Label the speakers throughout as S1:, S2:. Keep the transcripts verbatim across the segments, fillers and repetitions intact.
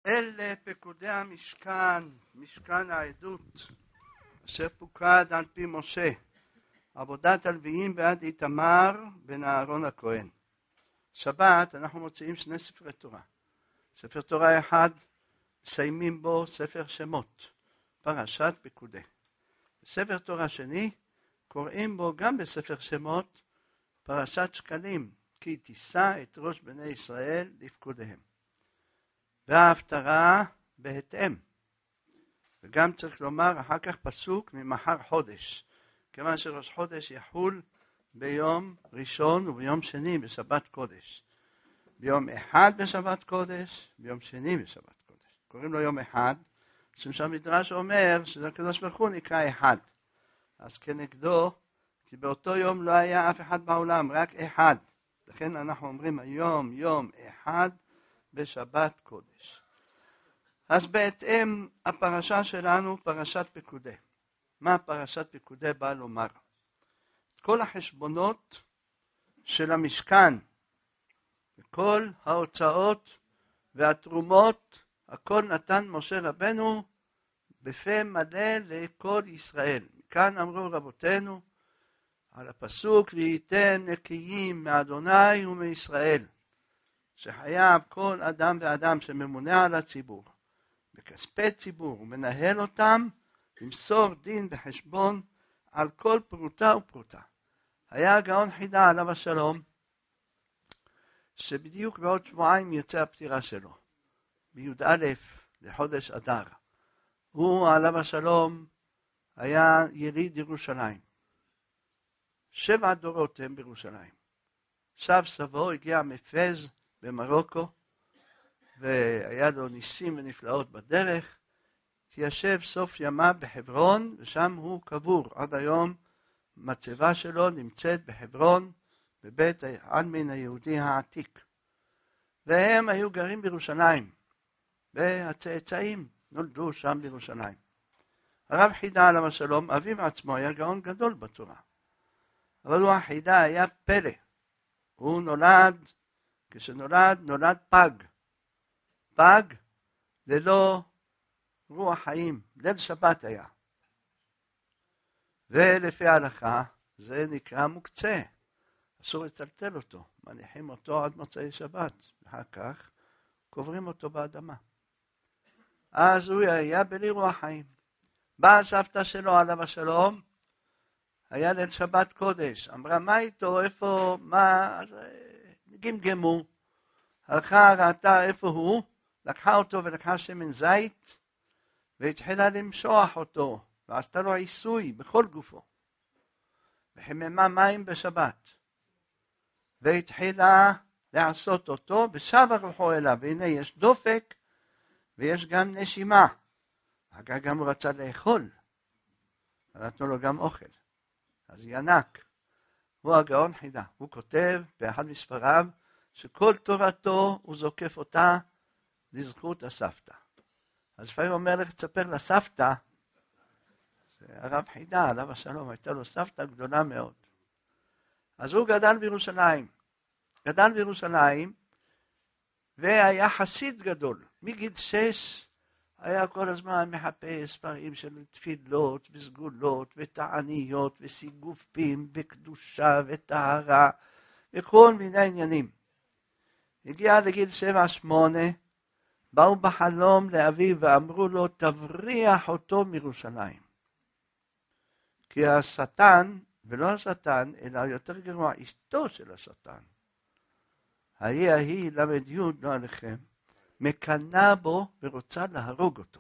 S1: אלה פקודי המשכן, משכן העדות, אשר פוקד על פי משה, עבודת הלוויים בעד איתמר בן אהרון הכהן. שבת אנחנו מוציאים שני ספרי תורה. ספר תורה אחד, מסיימים בו ספר שמות, פרשת פקודי. ספר תורה שני, קוראים בו גם בספר שמות, פרשת שקלים, כי תישא את ראש בני ישראל לפקודיהם. וההפטרה בהתאם. וגם צריך לומר אחר כך פסוק ממחר חודש, כיוון שראש חודש יחול ביום ראשון וביום שני בשבת קודש. ביום אחד בשבת קודש, ביום שני בשבת קודש. קוראים לו יום אחד, משום שהמדרש אומר שזה הקדוש ברוך הוא נקרא אחד. אז כנגדו, כי באותו יום לא היה אף אחד בעולם, רק אחד. לכן אנחנו אומרים היום יום אחד בשבת קודש. אז בהתאם הפרשה שלנו פרשת פקודי. מה פרשת פקודי באה לומר? כל החשבונות של המשכן, כל ההוצאות והתרומות, הכל נתן משה רבנו בפה מלא לכל ישראל. כאן אמרו רבותינו על הפסוק, וייתן נקיים מאדוני ומישראל, שחייב כל אדם ואדם שממונה על הציבור, בכספי ציבור ומנהל אותם, למסור דין וחשבון על כל פרוטה ופרוטה. היה הגאון חידה עליו השלום, שבדיוק בעוד שבועיים יצא הפטירה שלו, בי"א לחודש אדר. הוא עליו השלום היה יליד ירושלים. שבע דורות הם בירושלים. סב סבו הגיע מפז במרוקו, והיה לו ניסים ונפלאות בדרך. תיישב סוף ימיו בחברון, ושם הוא קבור. עד היום מצבה שלו נמצאת בחברון, בבית העלמין היהודי העתיק. והם היו גרים בירושלים, והצאצאים נולדו שם בירושלים. הרב חידה עליו השלום, אביו עצמו היה גאון גדול בתורה. אבל הוא החידה היה פלא. הוא נולד, כשנולד, נולד פג. פג ללא רוח חיים, ליל שבת היה. ולפי ההלכה זה נקרא מוקצה. אסור לטלטל אותו, מניחים אותו עד מוצאי שבת, ואחר כך קוברים אותו באדמה. אז הוא היה בלי רוח חיים. באה סבתא שלו עליו השלום, היה ליל שבת קודש, אמרה מה איתו, איפה, מה, אז גמגמו, הלכה, ראתה איפה הוא, לקחה אותו ולקחה שמן זית, והתחילה למשוח אותו, ועשתה לו עיסוי בכל גופו, וחיממה מים בשבת, והתחילה לעשות אותו, ושב רוחו אליו, והנה יש דופק, ויש גם נשימה, אחר גם הוא רצה לאכול, נתנו לו גם אוכל, אז ינק. הוא הגאון חידה, הוא כותב באחד מספריו, שכל תורתו הוא זוקף אותה לזכות הסבתא. אז לפעמים אומר לך, תספר לסבתא, הרב חידה, עליו השלום, הייתה לו סבתא גדולה מאוד. אז הוא גדל בירושלים. גדל בירושלים, והיה חסיד גדול. מגיל שש היה כל הזמן מחפש ספרים של תפילות וסגולות ותעניות וסיגופים וקדושה וטהרה וכל מיני עניינים. הגיע לגיל שבע שמונה, באו בחלום לאביו ואמרו לו, תבריח אותו מירושלים. כי השטן, ולא השטן, אלא יותר גרוע, אשתו של השטן, ההיא ההיא למד יוד לא עליכם, מקנה בו ורוצה להרוג אותו.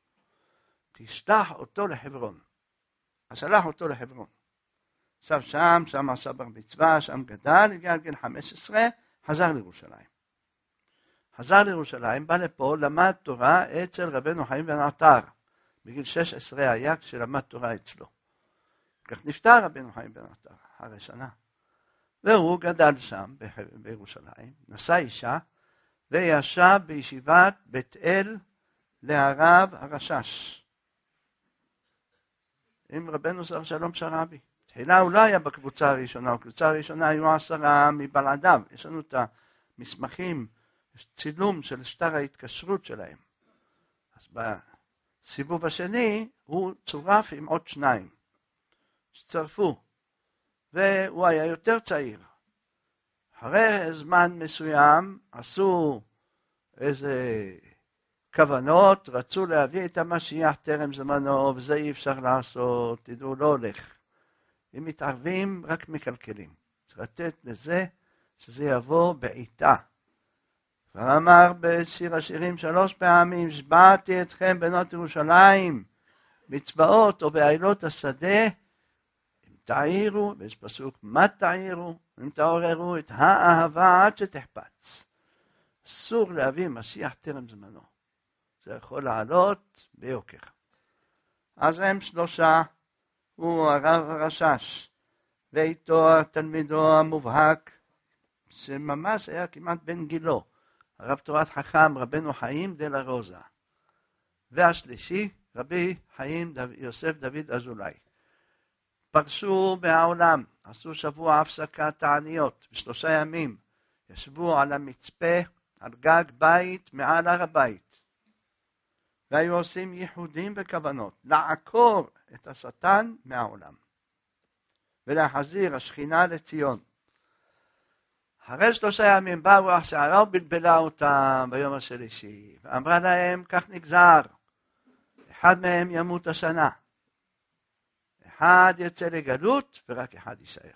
S1: תשלח אותו לחברון. אז שלח אותו לחברון. עכשיו שם, שם עשה בר מצווה, שם גדל, הגיע לגיל חמש עשרה, חזר לירושלים. חזר לירושלים, בא לפה, למד תורה אצל רבנו חיים בן עטר. בגיל שש עשרה היה כשלמד תורה אצלו. כך נפטר רבנו חיים בן עטר, אחרי שנה. והוא גדל שם בירושלים, נשא אישה, וישב בישיבת בית אל להרב הרשש. עם רבנו שר שלום שרבי. תחילה הוא לא היה בקבוצה הראשונה, בקבוצה הראשונה היו עשרה מבלעדיו. יש לנו את המסמכים, יש צילום של שטר ההתקשרות שלהם. אז בסיבוב השני הוא צורף עם עוד שניים שצרפו, והוא היה יותר צעיר. אחרי זמן מסוים עשו איזה כוונות, רצו להביא את המשיח טרם זמנו, וזה אי אפשר לעשות, תדעו, לא הולך. אם מתערבים, רק מקלקלים. צריך לתת לזה שזה יבוא בעיטה. ואמר בשיר השירים שלוש פעמים, שבעתי אתכם בנות ירושלים, בצבאות או בעילות השדה, אם תעירו, ויש פסוק, מה תעירו? אם תעוררו את האהבה עד שתחפץ. אסור להביא משיח טרם זמנו. זה יכול לעלות ביוקר. אז הם שלושה, הוא הרב הרשש, ואיתו התלמידו המובהק, שממש היה כמעט בן גילו, הרב תורת חכם רבנו חיים דלה רוזה. והשלישי, רבי חיים דו, יוסף דוד אזולאי. פרשו מהעולם, עשו שבוע הפסקת תעניות, בשלושה ימים, ישבו על המצפה, על גג בית, מעל הר הבית. והיו עושים ייחודים וכוונות, לעקור את השטן מהעולם, ולהחזיר השכינה לציון. אחרי שלושה ימים באו רוח שערה ובלבלה אותם ביום השלישי, ואמרה להם, כך נגזר, אחד מהם ימות השנה, אחד יצא לגלות ורק אחד יישאר.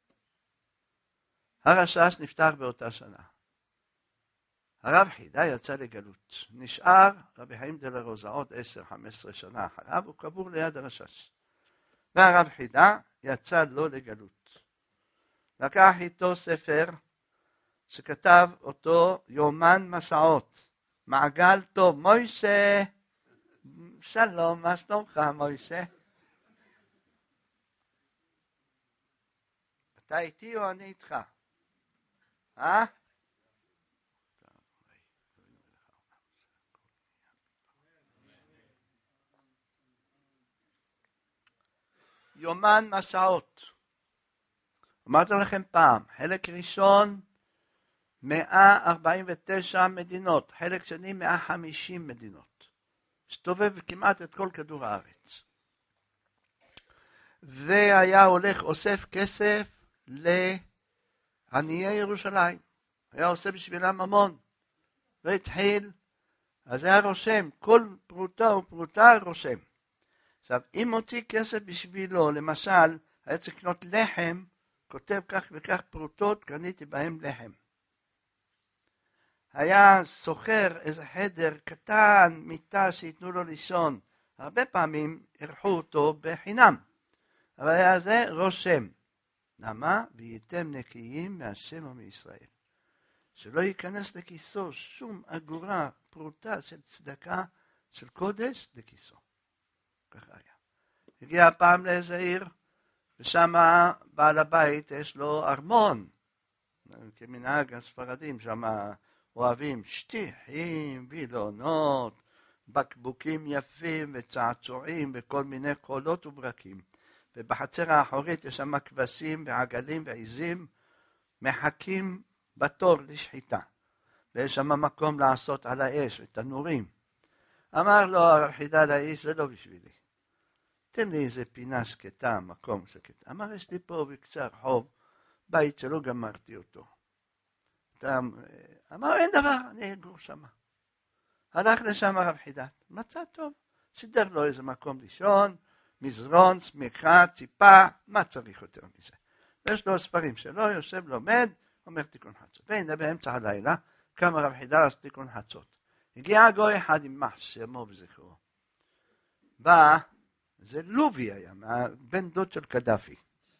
S1: הרשש נפטר באותה שנה. הרב חידה יצא לגלות. נשאר רבי חיים דלה רוזה עוד עשר חמש עשרה שנה אחריו, הוא קבור ליד הרשש. והרב חידה יצא לו לגלות. לקח איתו ספר שכתב אותו יומן מסעות. מעגל טוב. מוישה, שלום, מה שלומך מוישה? אתה איתי או אני איתך? אה? יומן מסעות. אמרתי לכם פעם, חלק ראשון מאה ארבעים ותשע מדינות, חלק שני מאה וחמישים מדינות. הסתובב כמעט את כל כדור הארץ. והיה הולך אוסף כסף לעניי ירושלים. היה עושה בשבילם המון. והתחיל, אז היה רושם, כל פרוטה ופרוטה רושם. עכשיו, אם מוציא כסף בשבילו, למשל, היה צריך לקנות לחם, כותב כך וכך פרוטות, קניתי בהם לחם. היה סוחר איזה חדר קטן, מיטה שיתנו לו לישון. הרבה פעמים ערכו אותו בחינם. אבל היה זה רושם. למה? וייתם נקיים מהשם ומישראל. שלא ייכנס לכיסו שום אגורה, פרוטה של צדקה, של קודש לכיסו. ככה היה. הגיע הפעם לאיזה עיר, ושם בעל הבית יש לו ארמון. כמנהג הספרדים, שם אוהבים שטיחים, וילונות, בקבוקים יפים וצעצועים וכל מיני קולות וברקים. ובחצר האחורית יש שם כבשים ועגלים ועיזים, מחכים בתור לשחיטה. ויש שם מקום לעשות על האש ותנורים. אמר לו הרחידה לאיש, זה לא בשבילי. תן לי איזה פינה שקטה, מקום שקטה. אמר, יש לי פה בקצה הרחוב, בית שלא גמרתי אותו. אמר, אין דבר, אני אגור שם. הלך לשם הרב חידת, מצא טוב, סידר לו איזה מקום לישון, מזרון, סמיכה, ציפה, מה צריך יותר מזה? ויש לו ספרים שלו, יושב לומד, אומר תיקון חצות. והנה באמצע הלילה, קם הרב חידת לעשות תיקון חצות. הגיע גוי אחד עם מחש, שמו וזכרו. בא, זה לובי היה, בן דוד של קדאפי.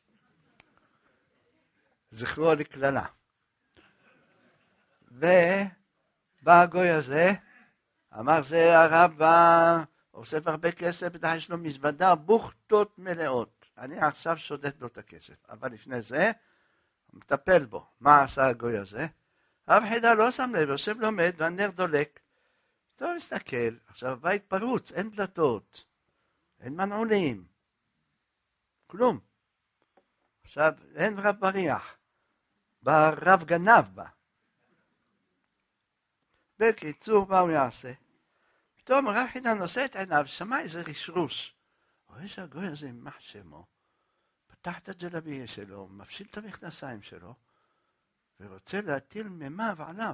S1: זכרו לכללה. ובא הגוי הזה, אמר זה הרב בא, אוסף הרבה כסף, בטח יש לו מזוודה, בוכתות מלאות. אני עכשיו שודד לו את הכסף, אבל לפני זה, מטפל בו. מה עשה הגוי הזה? הרב חידה לא שם לב, יושב לומד והנר דולק. טוב, מסתכל, עכשיו הבית פרוץ, אין דלתות, אין מנעולים, כלום. עכשיו, אין רב בריח, בא רב גנב בה. בקיצור, מה הוא יעשה? פתאום הרב חידה נושא את עיניו, שמע איזה רשרוש. רואה שהגוי הזה, מה שמו? פתח את הג'לביה שלו, מפשיל את המכנסיים שלו, ורוצה להטיל מימיו עליו.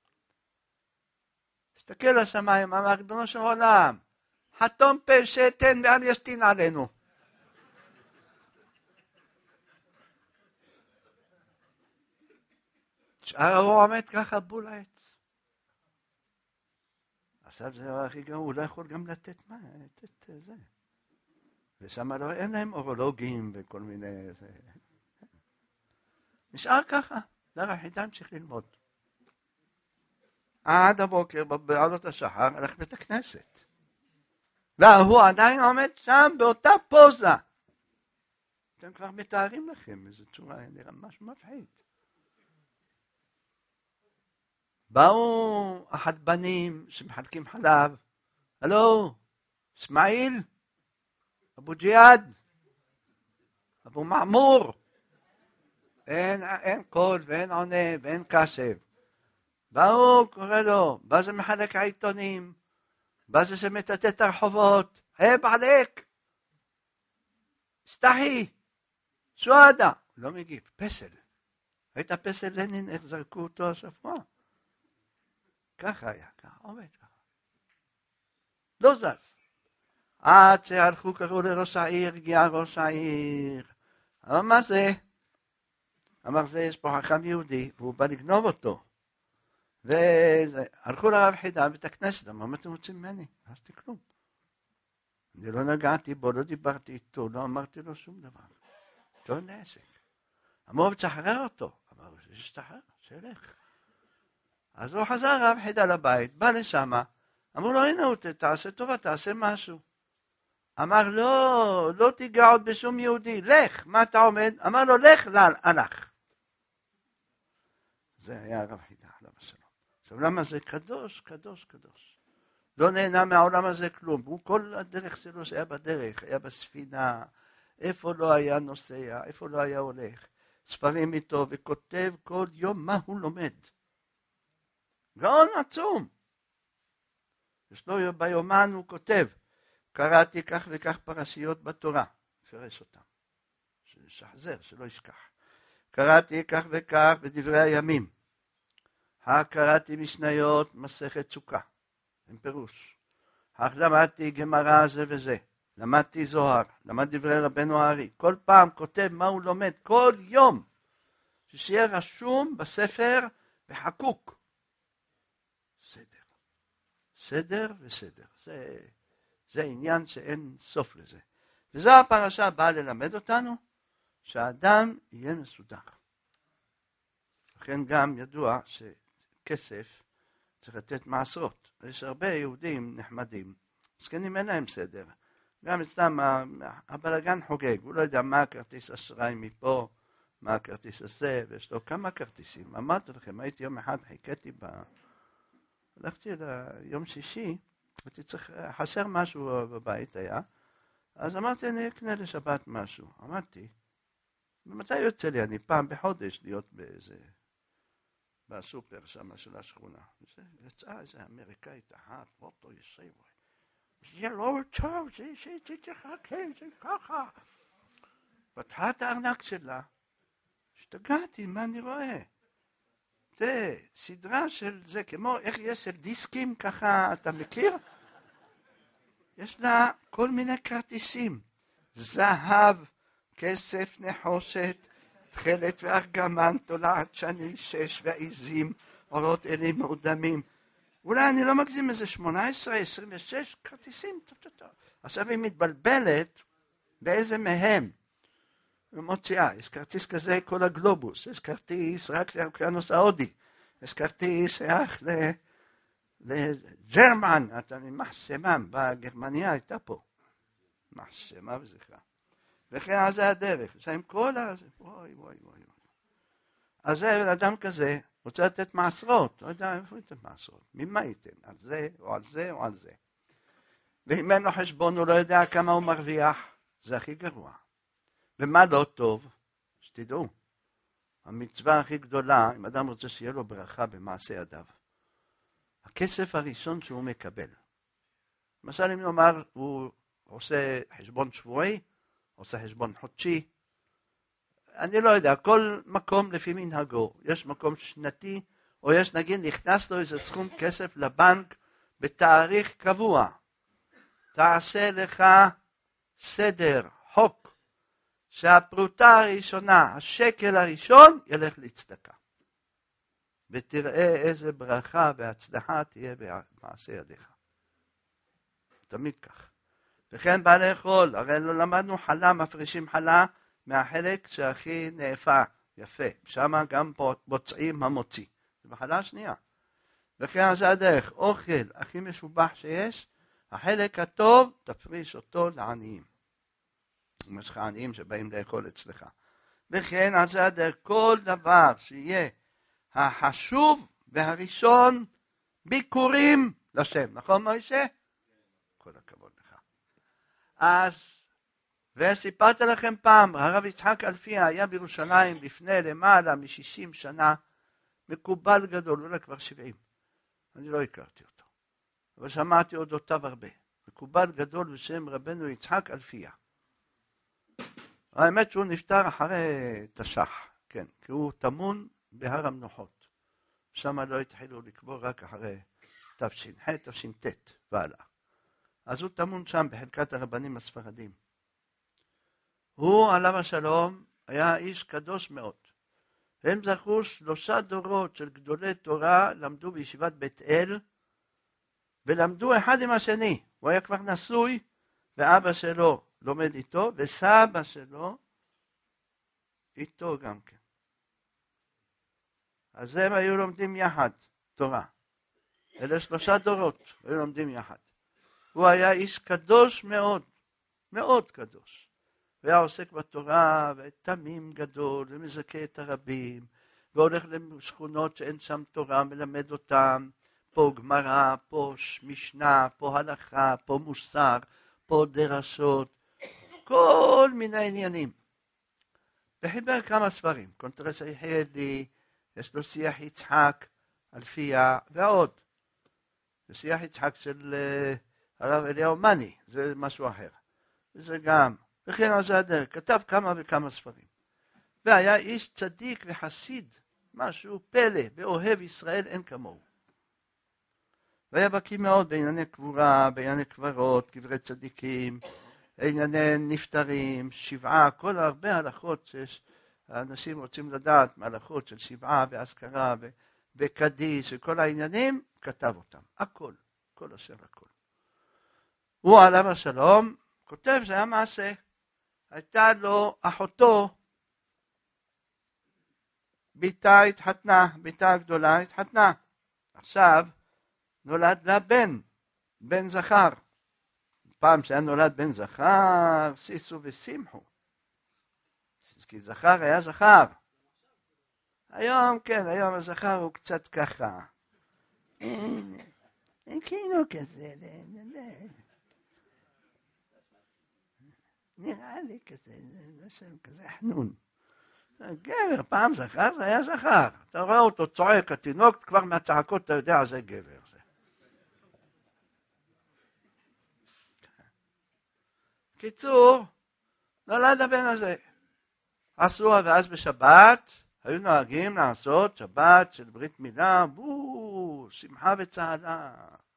S1: הסתכל לשמיים, אמר, ריבונו של עולם, חתום פה שתן ואל ישתין עלינו. שאר הוא עומד ככה בול העץ. עכשיו זה דבר הכי גרוע, הוא לא יכול גם לתת מה, לתת זה. ושם לא, אין להם אורולוגים וכל מיני... זה. נשאר ככה, דבר החידה המשיך ללמוד. עד הבוקר, בעלות השחר, הלך בית הכנסת. והוא עדיין עומד שם באותה פוזה. אתם כבר מתארים לכם איזו צורה, נראה משהו מפחיד. באו החדבנים שמחלקים חלב. הלו, אסמאעיל, אבו ג'יהאד, אבו מעמור. אין, אין קול ואין עונה ואין קשב. באו, קורא לו, בא זה מחלק העיתונים, בא זה שמטאטא את הרחובות, heb עליק, סתחי, סועדה. לא מגיב, פסל. ראית פסל לנין, איך זרקו אותו השבוע? ככה היה, ככה, עומד ככה. לא זז. עד שהלכו, קראו לראש העיר, הגיע ראש העיר. אבל מה זה? אמר זה, יש פה חכם יהודי, והוא בא לגנוב אותו. והלכו לרב חידה בית הכנסת, אמר, מה אתם רוצים ממני? לא עשיתי כלום. אני לא נגעתי בו, לא דיברתי איתו, לא אמרתי לו שום דבר. לא נעסק. אמרו, תשחרר אותו. אמר, שתשחרר, שילך. אז הוא חזר רב חידה לבית, בא לשם, אמרו לו, הנה הוא, תעשה טובה, תעשה משהו. אמר, לא, לא תיגע עוד בשום יהודי, לך, מה אתה עומד? אמר לו, לך, הלך. זה היה רב חידה, עליו השלום. העולם הזה קדוש, קדוש, קדוש. לא נהנה מהעולם הזה כלום. הוא כל הדרך שלו שהיה בדרך, היה בספינה, איפה לא היה נוסע, איפה לא היה הולך. ספרים איתו וכותב כל יום מה הוא לומד. גאון עצום. יש לו ביומן הוא כותב, קראתי כך וכך פרשיות בתורה, פרש אותם, ששחזר, שלא ישכח. קראתי כך וכך בדברי הימים. קראתי משניות מסכת סוכה, עם פירוש. למדתי גמרא זה וזה, למדתי זוהר, למד דברי רבנו הארי. כל פעם כותב מה הוא לומד, כל יום, שיהיה רשום בספר וחקוק. סדר. סדר וסדר. זה, זה עניין שאין סוף לזה. וזו הפרשה באה ללמד אותנו, שהאדם יהיה מסודר. לכן גם ידוע שכסף צריך לתת מעשרות. יש הרבה יהודים נחמדים, מסכנים אין להם סדר. גם אצלם הבלגן חוגג, הוא לא יודע מה הכרטיס אשראי מפה, מה הכרטיס הזה, ויש לו כמה כרטיסים. אמרתי לכם, הייתי יום אחד, חיכיתי ב... הלכתי ליום שישי, הייתי צריך, חסר משהו בבית היה, אז אמרתי, אני אקנה לשבת משהו. אמרתי, ומתי יוצא לי? אני פעם בחודש להיות באיזה, בסופר שם של השכונה. יצאה איזה אמריקאית אחת, פרוטו יסייבו. זה לא טוב, זה תחכה, זה ככה. פתחה את הארנק שלה, השתגעתי, מה אני רואה? זה סדרה של זה, כמו איך יש של דיסקים, ככה אתה מכיר? יש לה כל מיני כרטיסים, זהב, כסף, נחושת, תכלת וארגמן, תולעת שני, שש ועיזים, אורות אלים מעודמים. אולי אני לא מגזים איזה שמונה עשרה, עשרים ושש כרטיסים. טוב, טוב, טוב. עכשיו היא מתבלבלת באיזה מהם. היא מוציאה, יש כרטיס כזה כל הגלובוס, יש כרטיס רק לאוקיינוס ההודי, יש כרטיס שייך לג'רמן, אתה מחשמם, בגרמניה הייתה פה. מחשמה וזכרה. וכן, אז זה הדרך. זה עם כל ה... וואי, וואי, וואי. אז זה אדם כזה, רוצה לתת מעשרות. לא יודע איפה לתת מעשרות. ממה ייתן? על זה, או על זה, או על זה. ואם אין לו חשבון, הוא לא יודע כמה הוא מרוויח. זה הכי גרוע. ומה לא טוב? שתדעו. המצווה הכי גדולה, אם אדם רוצה שיהיה לו ברכה במעשה ידיו. הכסף הראשון שהוא מקבל. למשל אם נאמר הוא עושה חשבון שבועי, עושה חשבון חודשי, אני לא יודע, כל מקום לפי מנהגו, יש מקום שנתי, או יש נגיד נכנס לו איזה סכום כסף לבנק בתאריך קבוע, תעשה לך סדר, חוק, שהפרוטה הראשונה, השקל הראשון, ילך לצדקה. ותראה איזה ברכה והצלחה תהיה במעשה ידיך. תמיד כך. וכן בא לאכול, הרי לא למדנו חלה, מפרישים חלה מהחלק שהכי נאפה, יפה. שם גם בוצעים המוציא. זה בחלה השנייה. וכן זה הדרך, אוכל הכי משובח שיש, החלק הטוב תפריש אותו לעניים. יש לך עניים שבאים לאכול אצלך. וכן על זה הדרך, כל דבר שיהיה החשוב והראשון ביקורים לשם. נכון מוישה? כל הכבוד לך. אז, וסיפרתי לכם פעם, הרב יצחק אלפיה היה בירושלים לפני למעלה מ-שישים שנה, מקובל גדול, אולי כבר שבעים. אני לא הכרתי אותו, אבל שמעתי אודותיו הרבה. מקובל גדול בשם רבנו יצחק אלפיה. האמת שהוא נפטר אחרי תש"ח, כן, כי הוא תמון בהר המנוחות. שם לא התחילו לקבור רק אחרי תש"ח, תש"ט ועלה. אז הוא תמון שם בחלקת הרבנים הספרדים. הוא עליו השלום היה איש קדוש מאוד. הם זכו שלושה דורות של גדולי תורה, למדו בישיבת בית אל, ולמדו אחד עם השני. הוא היה כבר נשוי, ואבא שלו לומד איתו, וסבא שלו איתו גם כן. אז הם היו לומדים יחד תורה. אלה שלושה דורות היו לומדים יחד. הוא היה איש קדוש מאוד, מאוד קדוש. והיה עוסק בתורה, ותמים גדול, ומזכה את הרבים, והולך לשכונות שאין שם תורה, מלמד אותם, פה גמרא, פה משנה, פה הלכה, פה מוסר, פה דרשות, כל מיני עניינים. וחיבר כמה ספרים, קונטרס היחדי, יש לו שיח יצחק, אלפיה, ועוד. ושיח יצחק של uh, הרב אליהו מני, זה משהו אחר. וזה גם, וכן על זה הדרך, כתב כמה וכמה ספרים. והיה איש צדיק וחסיד, משהו פלא, ואוהב ישראל אין כמוהו. והיה בקיא מאוד בענייני קבורה, בענייני קברות, קברי צדיקים, ענייני נפטרים, שבעה, כל הרבה הלכות שיש, האנשים רוצים לדעת מהלכות של שבעה והזכרה וקדיש, וכל העניינים, כתב אותם. הכל, כל אשר הכל. הוא עליו השלום, כותב שהיה מעשה. הייתה לו אחותו, ביתה התחתנה, ביתה הגדולה התחתנה. עכשיו נולד לה בן, בן זכר. פעם שהיה נולד בן זכר, סיסו ושימחו. כי זכר היה זכר. היום, כן, היום הזכר הוא קצת ככה. כאילו כזה, נראה לי כזה, זה שם כזה חנון. גבר, פעם זכר, זה היה זכר. אתה רואה אותו צועק, התינוק, כבר מהצעקות אתה יודע, זה גבר. זה. קיצור, נולד הבן הזה. עשו, ואז בשבת, היו נוהגים לעשות שבת של ברית מילה, בואו, שמחה וצהלה.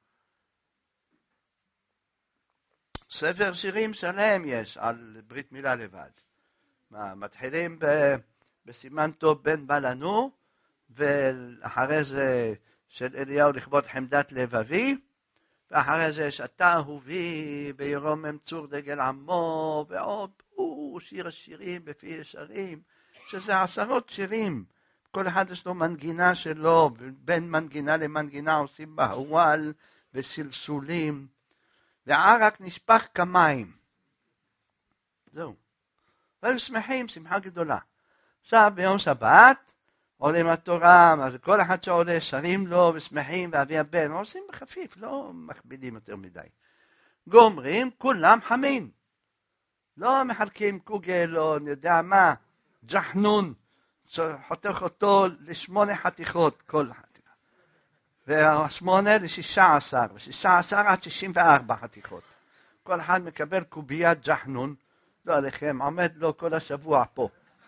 S1: ספר שירים שלם יש על ברית מילה לבד. מתחילים בסימן טוב בן בלנו, ואחרי זה של אליהו לכבוד חמדת לבבי, ואחרי זה שאתה אהובי בירומם צור דגל עמו, ועוד או, שיר השירים בפי ישרים, שזה עשרות שירים. כל אחד יש לו מנגינה שלו, בין מנגינה למנגינה עושים בהוואל וסלסולים, והערק נשפך כמים. זהו. והיו שמחים, שמחה גדולה. עכשיו ביום שבת, עולים התורה, אז כל אחד שעולה שרים לו ושמחים ואבי הבן, עושים בחפיף, לא מכבידים יותר מדי. גומרים, כולם חמין. לא מחלקים קוגל או אני יודע מה, ג'חנון, חותך אותו לשמונה חתיכות, כל חתיכה. והשמונה לשישה עשר, ושישה עשר עד שישים וארבע חתיכות. כל אחד מקבל קוביית ג'חנון, לא עליכם, עומד לו כל השבוע פה.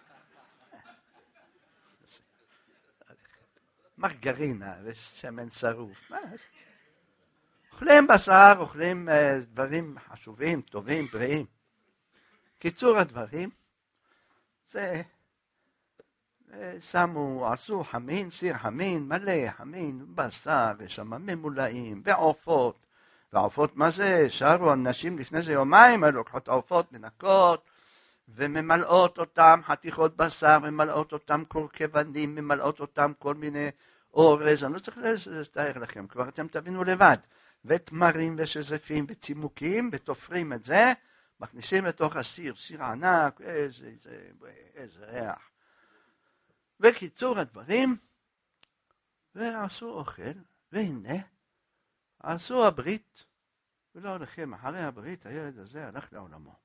S1: מרגרינה ושמן שרוף. אוכלים בשר, אוכלים דברים חשובים, טובים, בריאים. קיצור הדברים, זה שמו, עשו חמין, סיר חמין, מלא חמין, בשר, ושם ממולאים, ועופות. והעופות מה זה? שרו אנשים לפני זה יומיים, לוקחות העופות, מנקות, וממלאות אותם חתיכות בשר, ממלאות אותם קורקבנים, ממלאות אותם כל מיני אורז, אני לא צריך להסתער לכם, כבר אתם תבינו לבד. ותמרים ושזפים וצימוקים, ותופרים את זה, מכניסים לתוך הסיר, סיר ענק, איזה, איזה, איזה ריח. וקיצור הדברים, ועשו אוכל, והנה, עשו הברית, ולא הולכים, אחרי הברית, הילד הזה הלך לעולמו.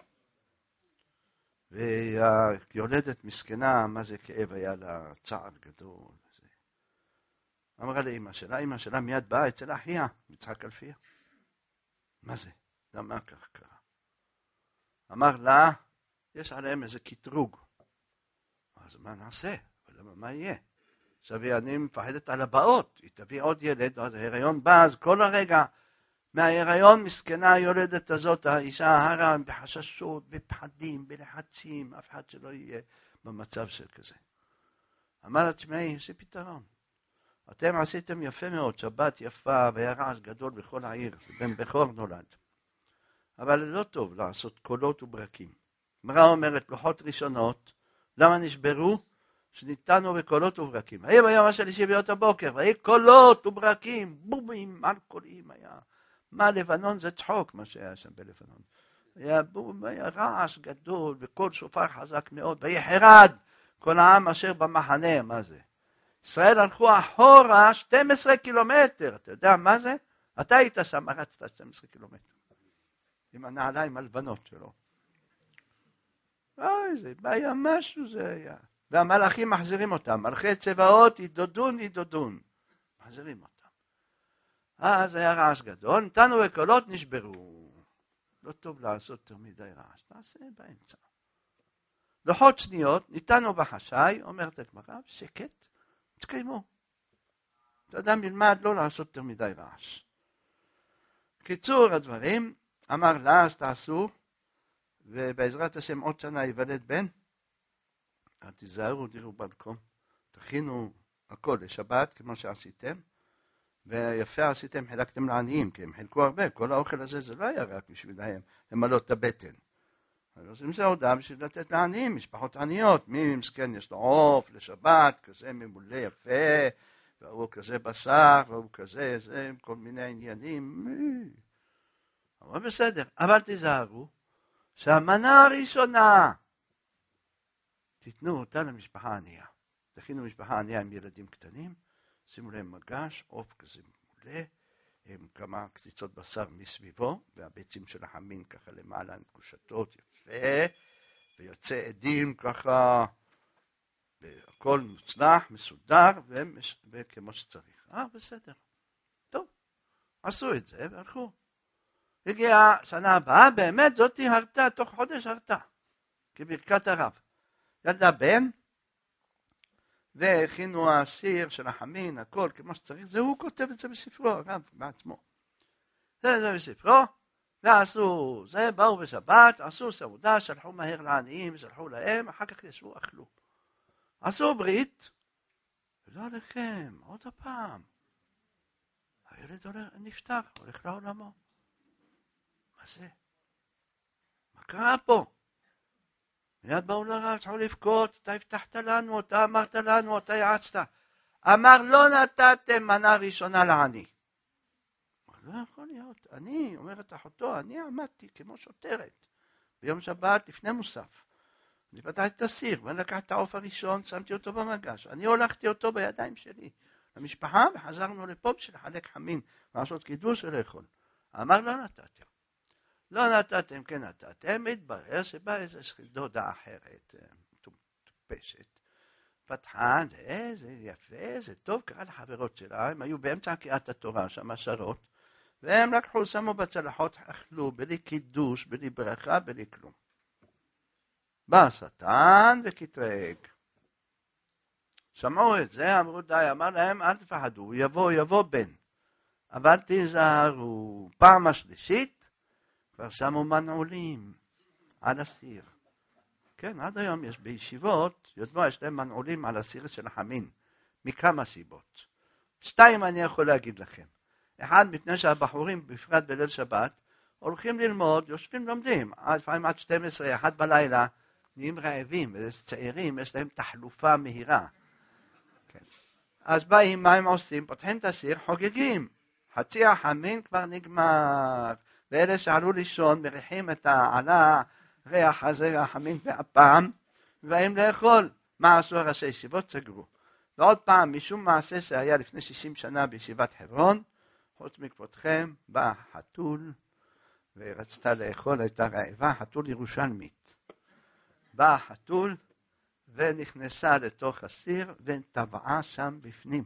S1: והיולדת מסכנה, מה זה כאב היה לה צער גדול. אמרה לאמא שלה, אמא שלה מיד באה אצל אחיה, מצחק אלפיה. מה זה? למה כך קרה? אמר לה, יש עליהם איזה קטרוג. אז מה נעשה? ולמה, מה יהיה? עכשיו אני מפחדת על הבאות, היא תביא עוד ילד, אז ההיריון בא, אז כל הרגע, מההיריון מסכנה היולדת הזאת, האישה ההרה, בחששות, בפחדים, בלחצים, אף אחד שלא יהיה במצב של כזה. אמר לה, תשמעי, יש לי פתרון. אתם עשיתם יפה מאוד, שבת יפה, והיה רעש גדול בכל העיר, בן בכור נולד. אבל לא טוב לעשות קולות וברקים. מראה אומרת, לוחות ראשונות, למה נשברו? שניתנו בקולות וברקים. היה ביום השלישי ביות הבוקר, והיו קולות וברקים, בומים, אלכוהולים היה. מה לבנון זה צחוק, מה שהיה שם בלבנון. היה בום, היה רעש גדול, וקול שופר חזק מאוד, והיה חרד, כל העם אשר במחנה, מה זה? ישראל הלכו אחורה שנים עשר קילומטר, אתה יודע מה זה? אתה היית שם, רצת שנים עשר קילומטר. עם הנעליים הלבנות שלו. אוי, זה בעיה משהו זה היה. והמלאכים מחזירים אותם, מלכי צבאות ידודון ידודון. מחזירים אותם. אז היה רעש גדול, נתנו וקולות נשברו. לא טוב לעשות יותר מדי רעש, נעשה באמצע. לוחות שניות, ניתנו בחשאי, אומרת הגמרא, שקט, תקיימו. אתה יודע מלמד לא לעשות יותר מדי רעש. קיצור הדברים, אמר לה, אז תעשו, ובעזרת השם עוד שנה יוולד בן, אז תיזהרו, תראו בלקום, תכינו הכל לשבת, כמו שעשיתם, ויפה עשיתם, חילקתם לעניים, כי הם חילקו הרבה, כל האוכל הזה זה לא היה רק בשבילהם, למלות את הבטן. אז עושים זה הודעה בשביל לתת לעניים, משפחות עניות, מי מסכן יש לו עוף לשבת, כזה ממולא יפה, והוא כזה בשר, והוא כזה, זה, כל מיני עניינים, אבל בסדר, אבל תיזהרו, שהמנה הראשונה, תיתנו אותה למשפחה ענייה. תכינו משפחה ענייה עם ילדים קטנים, שימו להם מגש, עוף כזה מולא, עם כמה קציצות בשר מסביבו, והביצים של החמין ככה למעלה עם קושטות יפה, ויוצא עדים ככה, והכל מוצלח, מסודר, ומש... וכמו שצריך. אה, בסדר. טוב, עשו את זה והלכו. הגיעה שנה הבאה, באמת זאת הרתה, תוך חודש הרתה, כברכת הרב. ילדה בן, והכינו הסיר של החמין, הכל כמו שצריך, זה הוא כותב את זה בספרו, הרב בעצמו. זה זה בספרו, ועשו, זה באו בשבת, עשו סעודה, שלחו מהר לעניים, שלחו להם, אחר כך ישבו, אכלו. עשו ברית, ולא עליכם, עוד הפעם. הילד הולך, נפטר, הולך לעולמו. מה זה? מה קרה פה? מיד באו לרב, צריכו לבכות, אתה הבטחת לנו, אתה אמרת לנו, אתה יעצת. אמר, לא נתתם מנה ראשונה לעני. לא יכול להיות. אני, אומרת אחותו, אני עמדתי כמו שוטרת. ביום שבת לפני מוסף. אני פתחתי את הסיר, ואני לקחתי את העוף הראשון, שמתי אותו במגש. אני הולכתי אותו בידיים שלי למשפחה, וחזרנו לפה בשביל לחלק חמין, לעשות קידוש ולאכול. אמר, לא נתתם. לא נתתם, כן נתתם, מתברר שבא איזו דודה אחרת, טופשת, פתחה, זה, זה יפה, זה טוב, קרא לחברות שלה, הם היו באמצע קריאת התורה, שם שרות, והם לקחו, שמו בצלחות, אכלו, בלי קידוש, בלי ברכה, בלי כלום. בא השטן וקטרג. שמעו את זה, אמרו די, אמר להם, אל תפחדו, יבוא, יבוא בן. אבל תיזהרו, פעם השלישית, כבר שמו מנעולים על הסיר. כן, עד היום יש בישיבות, יודמו, יש להם מנעולים על הסיר של החמין, מכמה סיבות. שתיים אני יכול להגיד לכם. אחד, מפני שהבחורים, בפרט בליל שבת, הולכים ללמוד, יושבים לומדים, לפעמים עד שתים עשרה, אחת בלילה, נהיים רעבים, צעירים, יש להם תחלופה מהירה. כן. אז באים, מה הם עושים? פותחים את הסיר, חוגגים. חצי החמין כבר נגמר, ואלה שעלו לישון, מריחים את העלה, ריח הזה, החמין והפעם, ובאים לאכול. מה עשו הראשי ישיבות? סגרו. ועוד פעם, משום מעשה שהיה לפני שישים שנה בישיבת חברון, חוץ מכבודכם, בא חתול, ורצתה לאכול, הייתה רעבה, חתול ירושלמית. בא החתול, ונכנסה לתוך הסיר, וטבעה שם בפנים.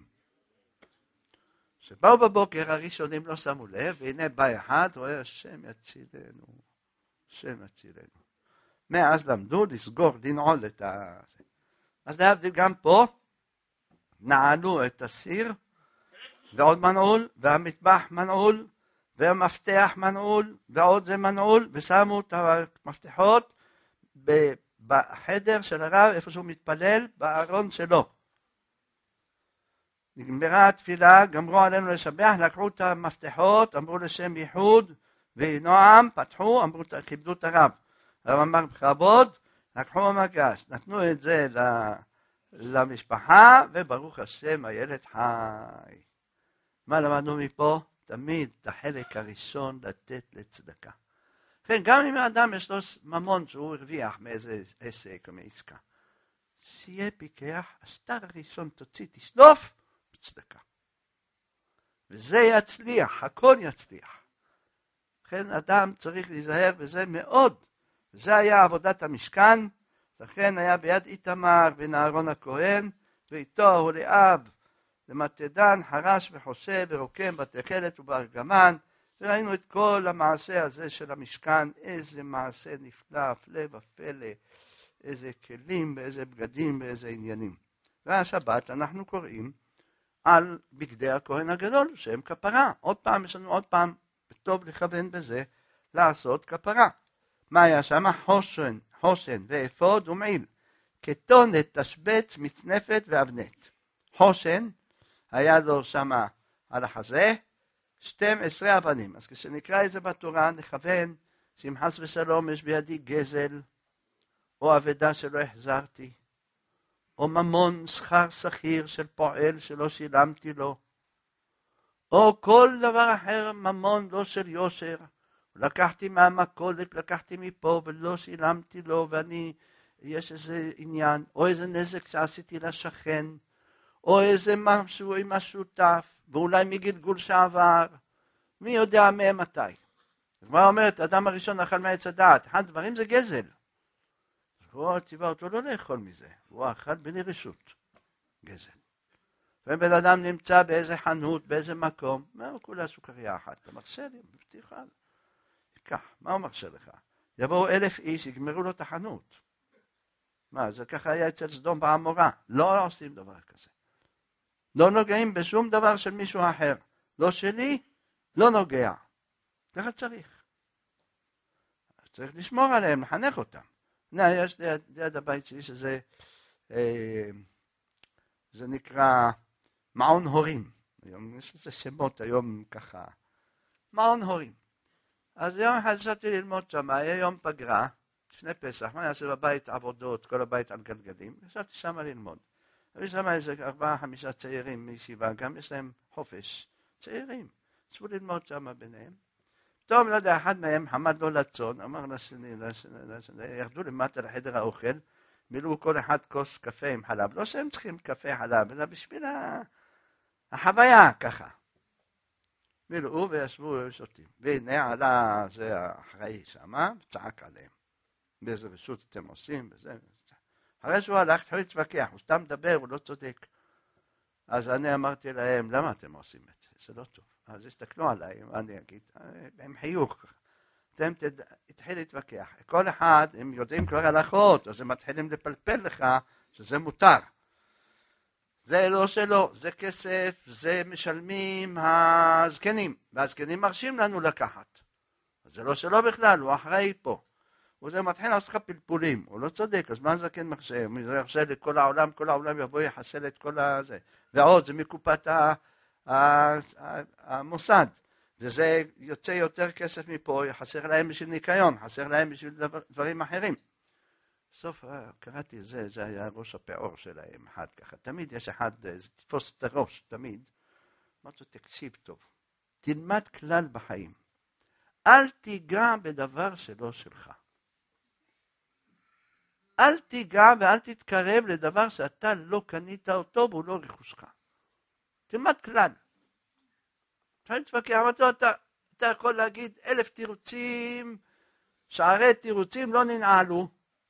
S1: שבאו בבוקר, הראשונים לא שמו לב, והנה בא אחד, רואה, השם יצילנו, השם יצילנו. מאז למדו לסגור, לנעול את ה... אז להבדיל גם פה, נעלו את הסיר, ועוד מנעול, והמטבח מנעול, והמפתח מנעול, ועוד זה מנעול, ושמו את המפתחות בחדר של הרב, איפה שהוא מתפלל, בארון שלו. נגמרה התפילה, גמרו עלינו לשבח, לקחו את המפתחות, אמרו לשם ייחוד, ונועם, פתחו, אמרו, כיבדו את הרב. הרב אמר בכבוד, לקחו המגש, נתנו את זה למשפחה, וברוך השם, הילד חי. מה למדנו מפה? תמיד את החלק הראשון לתת לצדקה. כן, גם אם האדם יש לו ממון שהוא הרוויח מאיזה עסק או מעסקה. שיהיה פיקח, השטר הראשון תוציא, תשלוף, בצדקה. וזה יצליח, הכל יצליח. לכן אדם צריך להיזהר בזה מאוד. וזה היה עבודת המשכן, לכן היה ביד איתמר בן אהרון הכהן, ואיתו הוליאב למתדן, חרש וחושב ורוקם בתכלת ובארגמן, וראינו את כל המעשה הזה של המשכן, איזה מעשה נפלא, הפלא ופלא, איזה כלים, באיזה בגדים, באיזה עניינים. והשבת אנחנו קוראים על בגדי הכהן הגדול, שהם כפרה. עוד פעם, יש לנו עוד פעם, וטוב לכוון בזה, לעשות כפרה. מה היה שם? חושן, חושן ואפוד ומעיל, כתונת, תשבץ, מצנפת ואבנת. חושן, היה לו שם על החזה, שתים עשרה אבנים. אז כשנקרא את זה בתורה, נכוון שאם חס ושלום יש בידי גזל, או אבדה שלא החזרתי, או ממון שכר שכיר של פועל שלא שילמתי לו, או כל דבר אחר, ממון לא של יושר, לקחתי מהמכולת, לקחתי מפה ולא שילמתי לו, ואני, יש איזה עניין, או איזה נזק שעשיתי לשכן, או איזה משהו עם השותף, ואולי מגלגול שעבר, מי יודע מהם מתי. הגמרא אומרת, האדם הראשון אכל מעץ הדעת, אחד דברים זה גזל. הוא ציווה אותו לא לאכול מזה, הוא אכל בלי רשות, גזל. ובן אדם נמצא באיזה חנות, באיזה מקום, מה הוא כולה סוכריה אחת, אתה מרשה לי, מבטיחה. כך, מה הוא מרשה לך? יבואו אלף איש, יגמרו לו את החנות. מה, זה ככה היה אצל סדום ועמורה. לא עושים דבר כזה. לא נוגעים בשום דבר של מישהו אחר. לא שלי, לא נוגע. ככה צריך. צריך לשמור עליהם, לחנך אותם. נה, יש ליד, ליד הבית שלי שזה, אה, זה נקרא מעון הורים. היום יש לזה שמות היום ככה. מעון הורים. אז יום אחד ישבתי ללמוד שם, היה יום פגרה, לפני פסח, מה יעשה בבית עבודות, כל הבית על גלגלים, ישבתי שם ללמוד. ויש שם איזה ארבעה, חמישה צעירים מישיבה, גם יש להם חופש, צעירים, ישבו ללמוד שם ביניהם. פתאום, לא יודע, אחד מהם חמד לו לצון, אמר לשני, לשני, לשני, ירדו למטה לחדר האוכל, מילאו כל אחד כוס קפה עם חלב, לא שהם צריכים קפה חלב, אלא בשביל החוויה ככה. מילאו וישבו ושותים. והנה עלה זה האחראי שמה, וצעק עליהם. באיזה רשות אתם עושים, וזה, וזה. אחרי שהוא הלך, התחיל להתווכח, הוא סתם מדבר, הוא לא צודק. אז אני אמרתי להם, למה אתם עושים את זה? זה לא טוב. אז הסתכלו עליי, אני אגיד, הם חיוך. אתם התחיל להתווכח. כל אחד, הם יודעים כבר הלכות, אז הם מתחילים לפלפל לך שזה מותר. זה לא שלו, זה כסף, זה משלמים הזקנים, והזקנים מרשים לנו לקחת. אז זה לא שלו בכלל, הוא אחראי פה. וזה מתחיל לעשות לך פלפולים, הוא לא צודק, אז מה הזקן מרשה? הוא ירשה לכל העולם, כל העולם יבוא יחסל את כל הזה. ועוד, זה מקופת המוסד. וזה יוצא יותר כסף מפה, חסר להם בשביל ניקיון, חסר להם בשביל דברים אחרים. בסוף קראתי זה, זה היה ראש הפעור שלהם, אחד ככה. תמיד יש אחד, זה תתפוס את הראש, תמיד. אמרתי, תקשיב טוב, תלמד כלל בחיים. אל תיגע בדבר שלא שלך. אל תיגע ואל תתקרב לדבר שאתה לא קנית אותו והוא לא רכושך. תלמד כלל. אפשר להתווכח, אבל אתה, אתה יכול להגיד אלף תירוצים, שערי תירוצים לא ננעלו,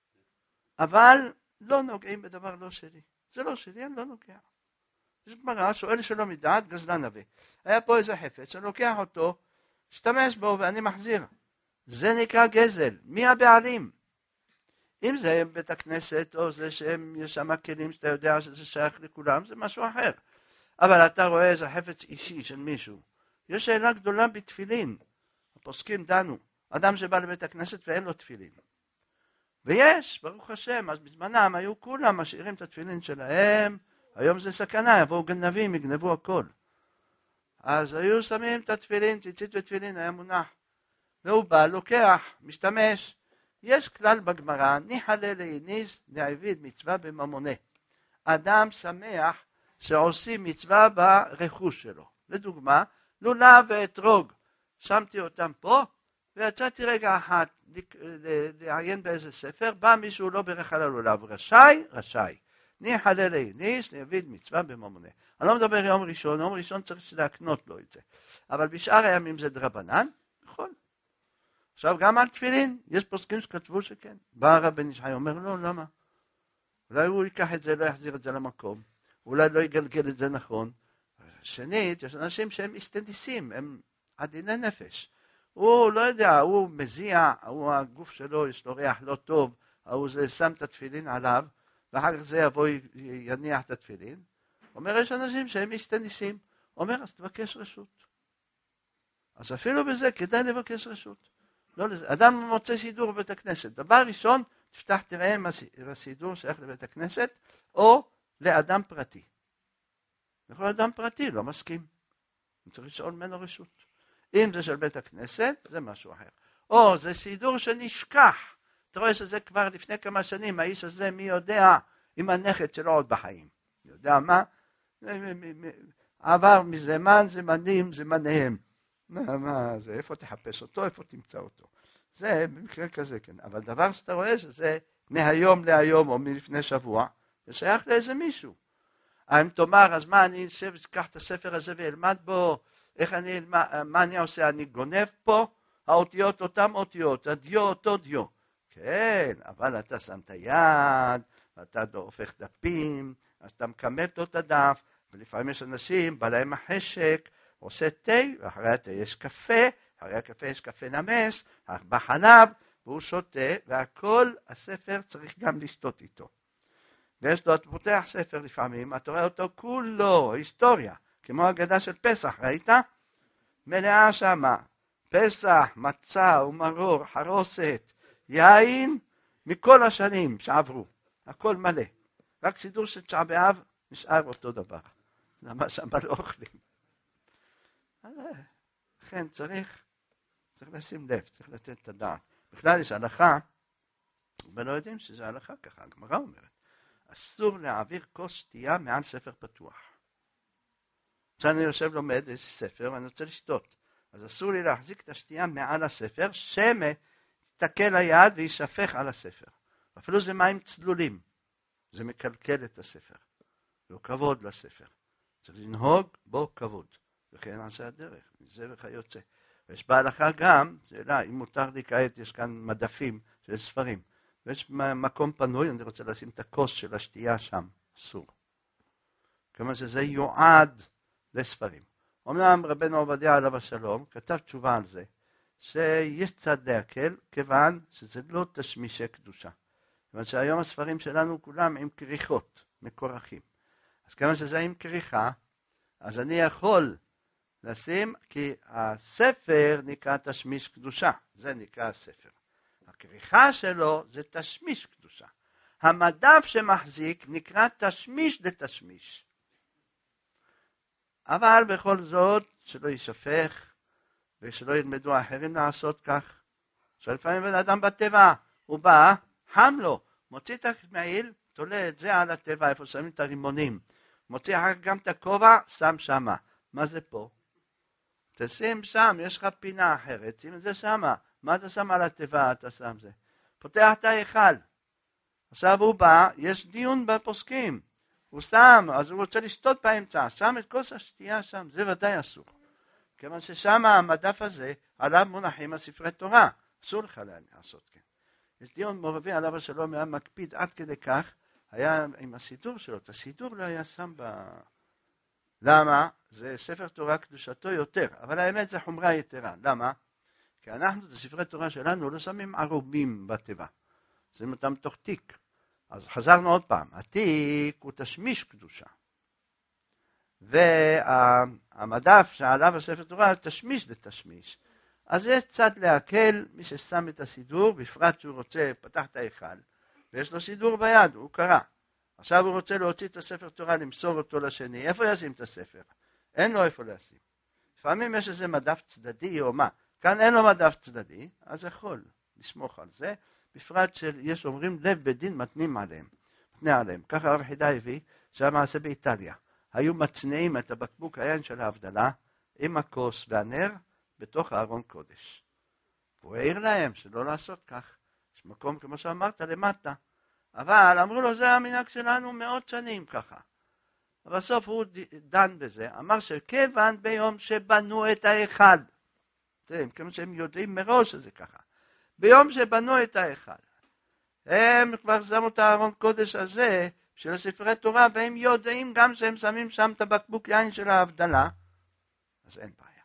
S1: אבל לא נוגעים בדבר לא שלי. זה לא שלי, אני לא נוגע. יש גמרא, שואל שלא מדעת, גזלן נווה. היה פה איזה חפץ, אני לוקח אותו, משתמש בו ואני מחזיר. זה נקרא גזל. מי הבעלים? אם זה בית הכנסת, או זה שיש שם כלים שאתה יודע שזה שייך לכולם, זה משהו אחר. אבל אתה רואה איזה חפץ אישי של מישהו. יש שאלה גדולה בתפילין. הפוסקים דנו. אדם שבא לבית הכנסת ואין לו תפילין. ויש, ברוך השם, אז בזמנם היו כולם משאירים את התפילין שלהם. היום זה סכנה, יבואו גנבים, יגנבו הכל. אז היו שמים את התפילין, ציצית ותפילין היה מונח. והוא בא, לוקח, משתמש. יש כלל בגמרא, ניחלה לאיניס לעביד מצווה בממונה. אדם שמח שעושים מצווה ברכוש שלו. לדוגמה, לולב ואתרוג. שמתי אותם פה, ויצאתי רגע אחת לעיין באיזה ספר, בא מישהו לא ברך על הלולב. רשאי, רשאי. ניחלה לאיניס לעביד מצווה בממונה. אני לא מדבר יום ראשון, יום ראשון צריך להקנות לו את זה. אבל בשאר הימים זה דרבנן, נכון. עכשיו גם על תפילין, יש פוסקים שכתבו שכן. בא הרב ישי אומר לו, למה? אולי הוא ייקח את זה, לא יחזיר את זה למקום. אולי לא יגלגל את זה נכון. שנית, יש אנשים שהם מסתניסים, הם עדיני נפש. הוא לא יודע, הוא מזיע, הוא הגוף שלו, יש לו ריח לא טוב, הוא זה שם את התפילין עליו, ואחר כך זה יבוא יניח את התפילין. אומר, יש אנשים שהם מסתניסים. אומר, אז תבקש רשות. אז אפילו בזה כדאי לבקש רשות. לא, אדם מוצא סידור בבית הכנסת. דבר ראשון, תפתח תראה אם הסידור שייך לבית הכנסת, או לאדם פרטי. לכל אדם פרטי לא מסכים. הוא צריך לשאול ממנו רשות. אם זה של בית הכנסת, זה משהו אחר. או זה סידור שנשכח. אתה רואה שזה כבר לפני כמה שנים, האיש הזה מי יודע אם הנכד שלו עוד בחיים. יודע מה? עבר מזמן זמנים זמניהם. מה, מה, זה, איפה תחפש אותו, איפה תמצא אותו. זה במקרה כזה, כן. אבל דבר שאתה רואה שזה מהיום להיום, או מלפני שבוע, זה שייך לאיזה מישהו. אם תאמר, אז מה אני אשב, אקח את הספר הזה ואלמד בו, איך אני, מה, מה אני עושה, אני גונב פה, האותיות אותם אותיות, הדיו אותו דיו. כן, אבל אתה שם את היד, ואתה הופך דפים, אז אתה מקמת לו את הדף, ולפעמים יש אנשים, בא להם החשק, עושה תה, ואחרי התה יש קפה, אחרי הקפה יש קפה נמס, בחלב, והוא שותה, והכל הספר צריך גם לשתות איתו. ויש לו, אתה פותח ספר לפעמים, אתה רואה אותו כולו, היסטוריה, כמו הגדה של פסח, ראית? מלאה שמה, פסח, מצה ומרור, חרוסת, יין, מכל השנים שעברו, הכל מלא. רק סידור של תשעה באב נשאר אותו דבר. למה שם לא אוכלים? אז לכן צריך, צריך לשים לב, צריך לתת את הדעת. בכלל יש הלכה, ולא יודעים שזה הלכה ככה, הגמרא אומרת, אסור להעביר כוס שתייה מעל ספר פתוח. כשאני יושב לומד איזה ספר ואני רוצה לשתות, אז אסור לי להחזיק את השתייה מעל הספר, שמא תתקל היד וישפך על הספר. אפילו זה מים צלולים, זה מקלקל את הספר. לא כבוד לספר. צריך לנהוג בו כבוד. וכן נעשה הדרך, מזה וכיוצא. ויש בהלכה גם, שאלה, אם מותר לי כעת, יש כאן מדפים של ספרים. ויש מקום פנוי, אני רוצה לשים את הכוס של השתייה שם, אסור. כלומר שזה יועד לספרים. אמנם רבנו עובדיה עליו השלום כתב תשובה על זה, שיש צד להקל, כיוון שזה לא תשמישי קדושה. כיוון שהיום הספרים שלנו כולם עם כריכות, מקורחים. אז כיוון שזה עם כריכה, אז אני יכול לשים, כי הספר נקרא תשמיש קדושה, זה נקרא הספר. הכריכה שלו זה תשמיש קדושה. המדף שמחזיק נקרא תשמיש דתשמיש. אבל בכל זאת, שלא יישפך, ושלא ילמדו האחרים לעשות כך. שלפעמים בן אדם בטבע, הוא בא, חם לו, מוציא את המעיל, תולה את זה על הטבע, איפה שמים את הרימונים. מוציא אחר גם את הכובע, שם שמה. מה זה פה? תשים שם, יש לך פינה אחרת, שים את זה שמה. מה אתה שם על הטבע, אתה שם זה? פותח את ההיכל. עכשיו הוא בא, יש דיון בפוסקים. הוא שם, אז הוא רוצה לשתות באמצע, שם את כוס השתייה שם, זה ודאי אסור. כיוון ששם המדף הזה, עליו מונחים הספרי תורה, אסור לך לעשות כן. יש דיון מורבי עליו השלום היה מקפיד עד כדי כך, היה עם הסידור שלו, את הסידור לא היה שם ב... למה? זה ספר תורה קדושתו יותר, אבל האמת זה חומרה יתרה. למה? כי אנחנו, את הספרי תורה שלנו, לא שמים ערומים בטבע. שמים אותם תוך תיק. אז חזרנו עוד פעם, התיק הוא תשמיש קדושה. והמדף שעליו הספר תורה, תשמיש זה תשמיש. אז יש צד להקל, מי ששם את הסידור, בפרט שהוא רוצה, פתח את ההיכל, ויש לו סידור ביד, הוא קרא. עכשיו הוא רוצה להוציא את הספר תורה, למסור אותו לשני. איפה ישים את הספר? אין לו איפה לשים. לפעמים יש איזה מדף צדדי או מה. כאן אין לו מדף צדדי, אז יכול לסמוך על זה. בפרט שיש אומרים לב בדין מתנים עליהם. מתנה עליהם. ככה הרב חידה הביא, שהיה מעשה באיטליה. היו מצנעים את הבקבוק היין של ההבדלה, עם הכוס והנר, בתוך הארון קודש. והוא העיר להם שלא לעשות כך. יש מקום, כמו שאמרת, למטה. אבל אמרו לו, זה המנהג שלנו מאות שנים ככה. ובסוף הוא דן בזה, אמר שכיוון ביום שבנו את ההיכל, כמו שהם יודעים מראש שזה ככה, ביום שבנו את ההיכל, הם כבר שמו את הארון קודש הזה של הספרי תורה, והם יודעים גם שהם שמים שם את הבקבוק יין של ההבדלה, אז אין בעיה.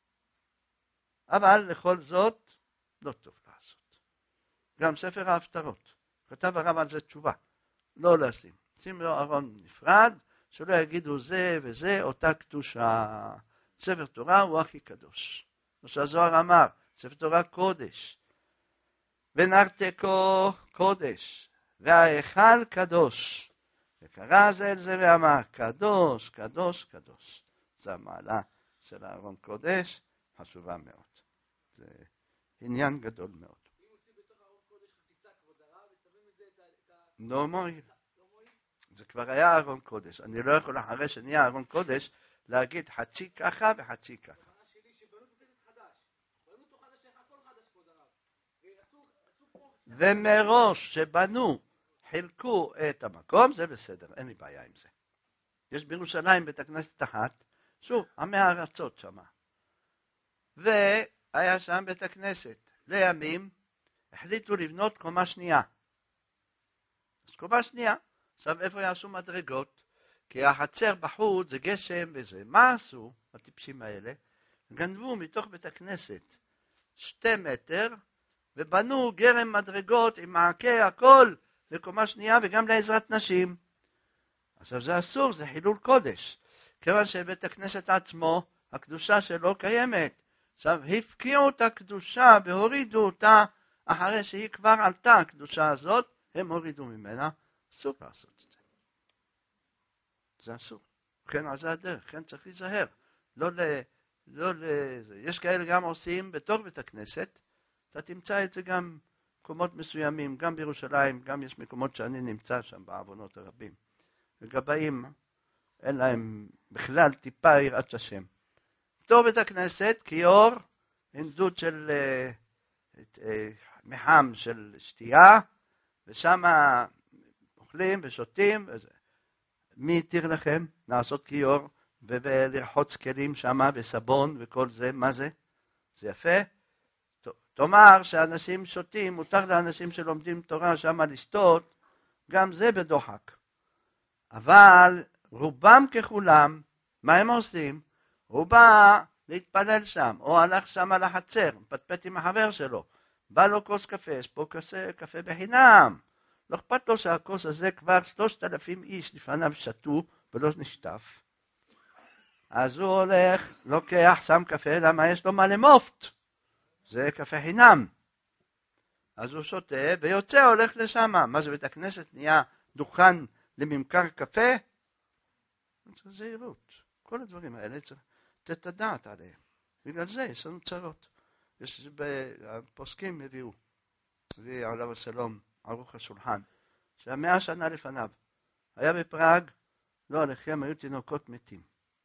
S1: אבל לכל זאת, לא טוב לעשות. גם ספר ההפטרות, כתב הרב על זה תשובה, לא לשים. שים לו ארון נפרד, שלא יגידו זה וזה אותה קדושה. ספר תורה הוא הכי קדוש. כמו שהזוהר אמר, ספר תורה קודש. ונרתקו קודש, וההיכל קדוש. וקרא זה אל זה ואמר, קדוש, קדוש, קדוש. זו המעלה של הארון קודש, חשובה מאוד. זה עניין גדול מאוד.
S2: אם עושים בתוך הארון קודש חציצה כבוד הרב, ושמים את זה את ה...
S1: לא מועיל. זה כבר היה ארון קודש. אני לא יכול אחרי שנהיה ארון קודש להגיד חצי ככה וחצי ככה.
S2: הכוונה שלי שבנו בבית חדש. בנו אותו חדש, איך הכל חדש כבוד הרב. ועשו פה...
S1: ומראש שבנו, חילקו את המקום, זה בסדר, אין לי בעיה עם זה. יש בירושלים בית הכנסת אחת, שוב, עמי הארצות שמה. והיה שם בית הכנסת. לימים החליטו לבנות קומה שנייה. אז קומה שנייה. עכשיו איפה יעשו מדרגות? כי החצר בחוץ זה גשם וזה. מה עשו הטיפשים האלה? גנבו מתוך בית הכנסת שתי מטר, ובנו גרם מדרגות עם מעקה הכל לקומה שנייה וגם לעזרת נשים. עכשיו זה אסור, זה חילול קודש. כיוון שבית הכנסת עצמו, הקדושה שלו קיימת. עכשיו הפקיעו את הקדושה והורידו אותה אחרי שהיא כבר עלתה הקדושה הזאת, הם הורידו ממנה. אסור לעשות את זה. זה אסור. כן, אז זה הדרך. כן, צריך להיזהר. לא ל... לא ל... יש כאלה גם עושים בתוך בית הכנסת. אתה תמצא את זה גם מקומות מסוימים, גם בירושלים, גם יש מקומות שאני נמצא שם בעוונות הרבים. וגבאים, אין להם בכלל טיפה יראת השם. בתוך בית הכנסת, כיור, עם דוד של uh, uh, מחם של שתייה, ושם אוכלים ושותים. וזה. מי יתיר לכם לעשות כיור ולרחוץ כלים שם וסבון וכל זה? מה זה? זה יפה? תאמר שאנשים שותים, מותר לאנשים שלומדים תורה שם לשתות, גם זה בדוחק. אבל רובם ככולם, מה הם עושים? הוא בא להתפלל שם, או הלך שם לחצר, מפטפט עם החבר שלו, בא לו כוס קפה, יש פה קפה, קפה בחינם. לא אכפת לו שהכוס הזה כבר שלושת אלפים איש לפניו שתו ולא נשטף. אז הוא הולך, לוקח, שם קפה, למה יש לו מה למופת? זה קפה חינם. אז הוא שותה ויוצא, הולך לשם. מה זה, בית הכנסת נהיה דוכן לממכר קפה? זה זהירות. כל הדברים האלה צריך לתת את הדעת עליהם. בגלל זה יש לנו צרות. יש בפוסקים הביאו, הביא עליו השלום, ערוך השולחן, שהמאה שנה לפניו, היה בפראג, לא עליכם, היו תינוקות מתים.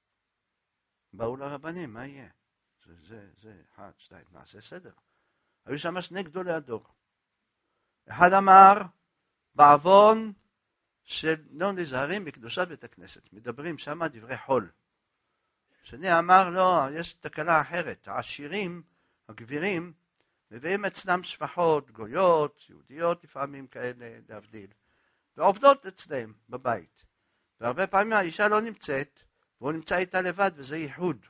S1: באו לרבנים, מה יהיה? זה, זה, זה, אחד, שתיים, נעשה סדר. היו שם שני גדולי הדור. אחד אמר, בעוון של לא נזהרים בקדושת בית הכנסת, מדברים שם דברי חול. שני אמר, לא, יש תקלה אחרת, העשירים, הגבירים, מביאים אצלם שפחות, גויות, יהודיות לפעמים כאלה, להבדיל, ועובדות אצלם בבית. והרבה פעמים האישה לא נמצאת, והוא נמצא איתה לבד, וזה ייחוד.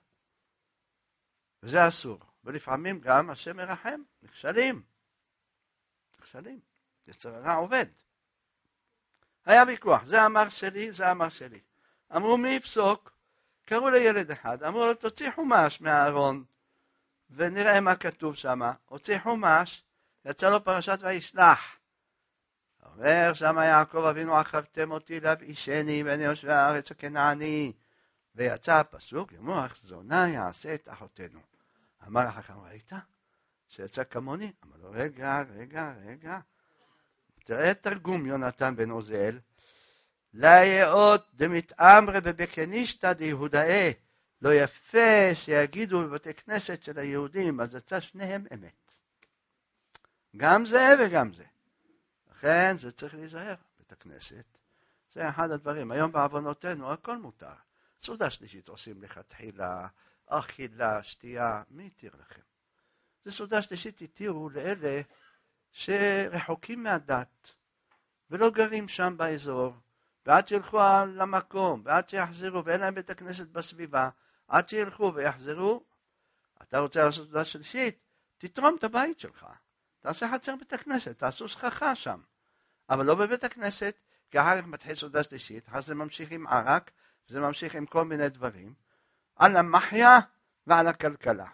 S1: וזה אסור. ולפעמים גם השם מרחם, נכשלים. נכשלים. יצר הרע עובד. היה ויכוח, זה אמר שלי, זה אמר שלי. אמרו מי יפסוק? קראו לילד אחד, אמרו לו תוציא חומש מהארון, ונראה מה כתוב שם. הוציא חומש, יצא לו פרשת וישלח. אומר שם יעקב אבינו אחרתם אותי להבאישני בין יושבי הארץ הכנעני. ויצא הפסוק, ימוח זונה יעשה את אחותינו. אמר החכם, ראית? שיצא כמוני? אמר לו, רגע, רגע, רגע. תראה תרגום יונתן בן עוזיאל. לא יאות דמתאמרי בבקנישתא דיהודאי. לא יפה שיגידו בבתי כנסת של היהודים, אז יצא שניהם אמת. גם זה וגם זה. לכן זה צריך להיזהר, בית הכנסת. זה אחד הדברים. היום בעוונותינו הכל מותר. סעודה שלישית עושים לכתחילה, אכילה, שתייה, מי יתיר לכם? זה סעודה שלישית יתירו לאלה שרחוקים מהדת, ולא גרים שם באזור, ועד שילכו למקום, ועד שיחזרו, ואין להם בית הכנסת בסביבה, עד שילכו ויחזרו, אתה רוצה לעשות סעודה שלישית, תתרום את הבית שלך. תעשה חצר בית הכנסת, תעשו שכחה שם. אבל לא בבית הכנסת, כי אחר כך מתחיל סעודה שלישית, אז זה ממשיך עם ערק, וזה ממשיך עם כל מיני דברים, על המחיה ועל הכלכלה.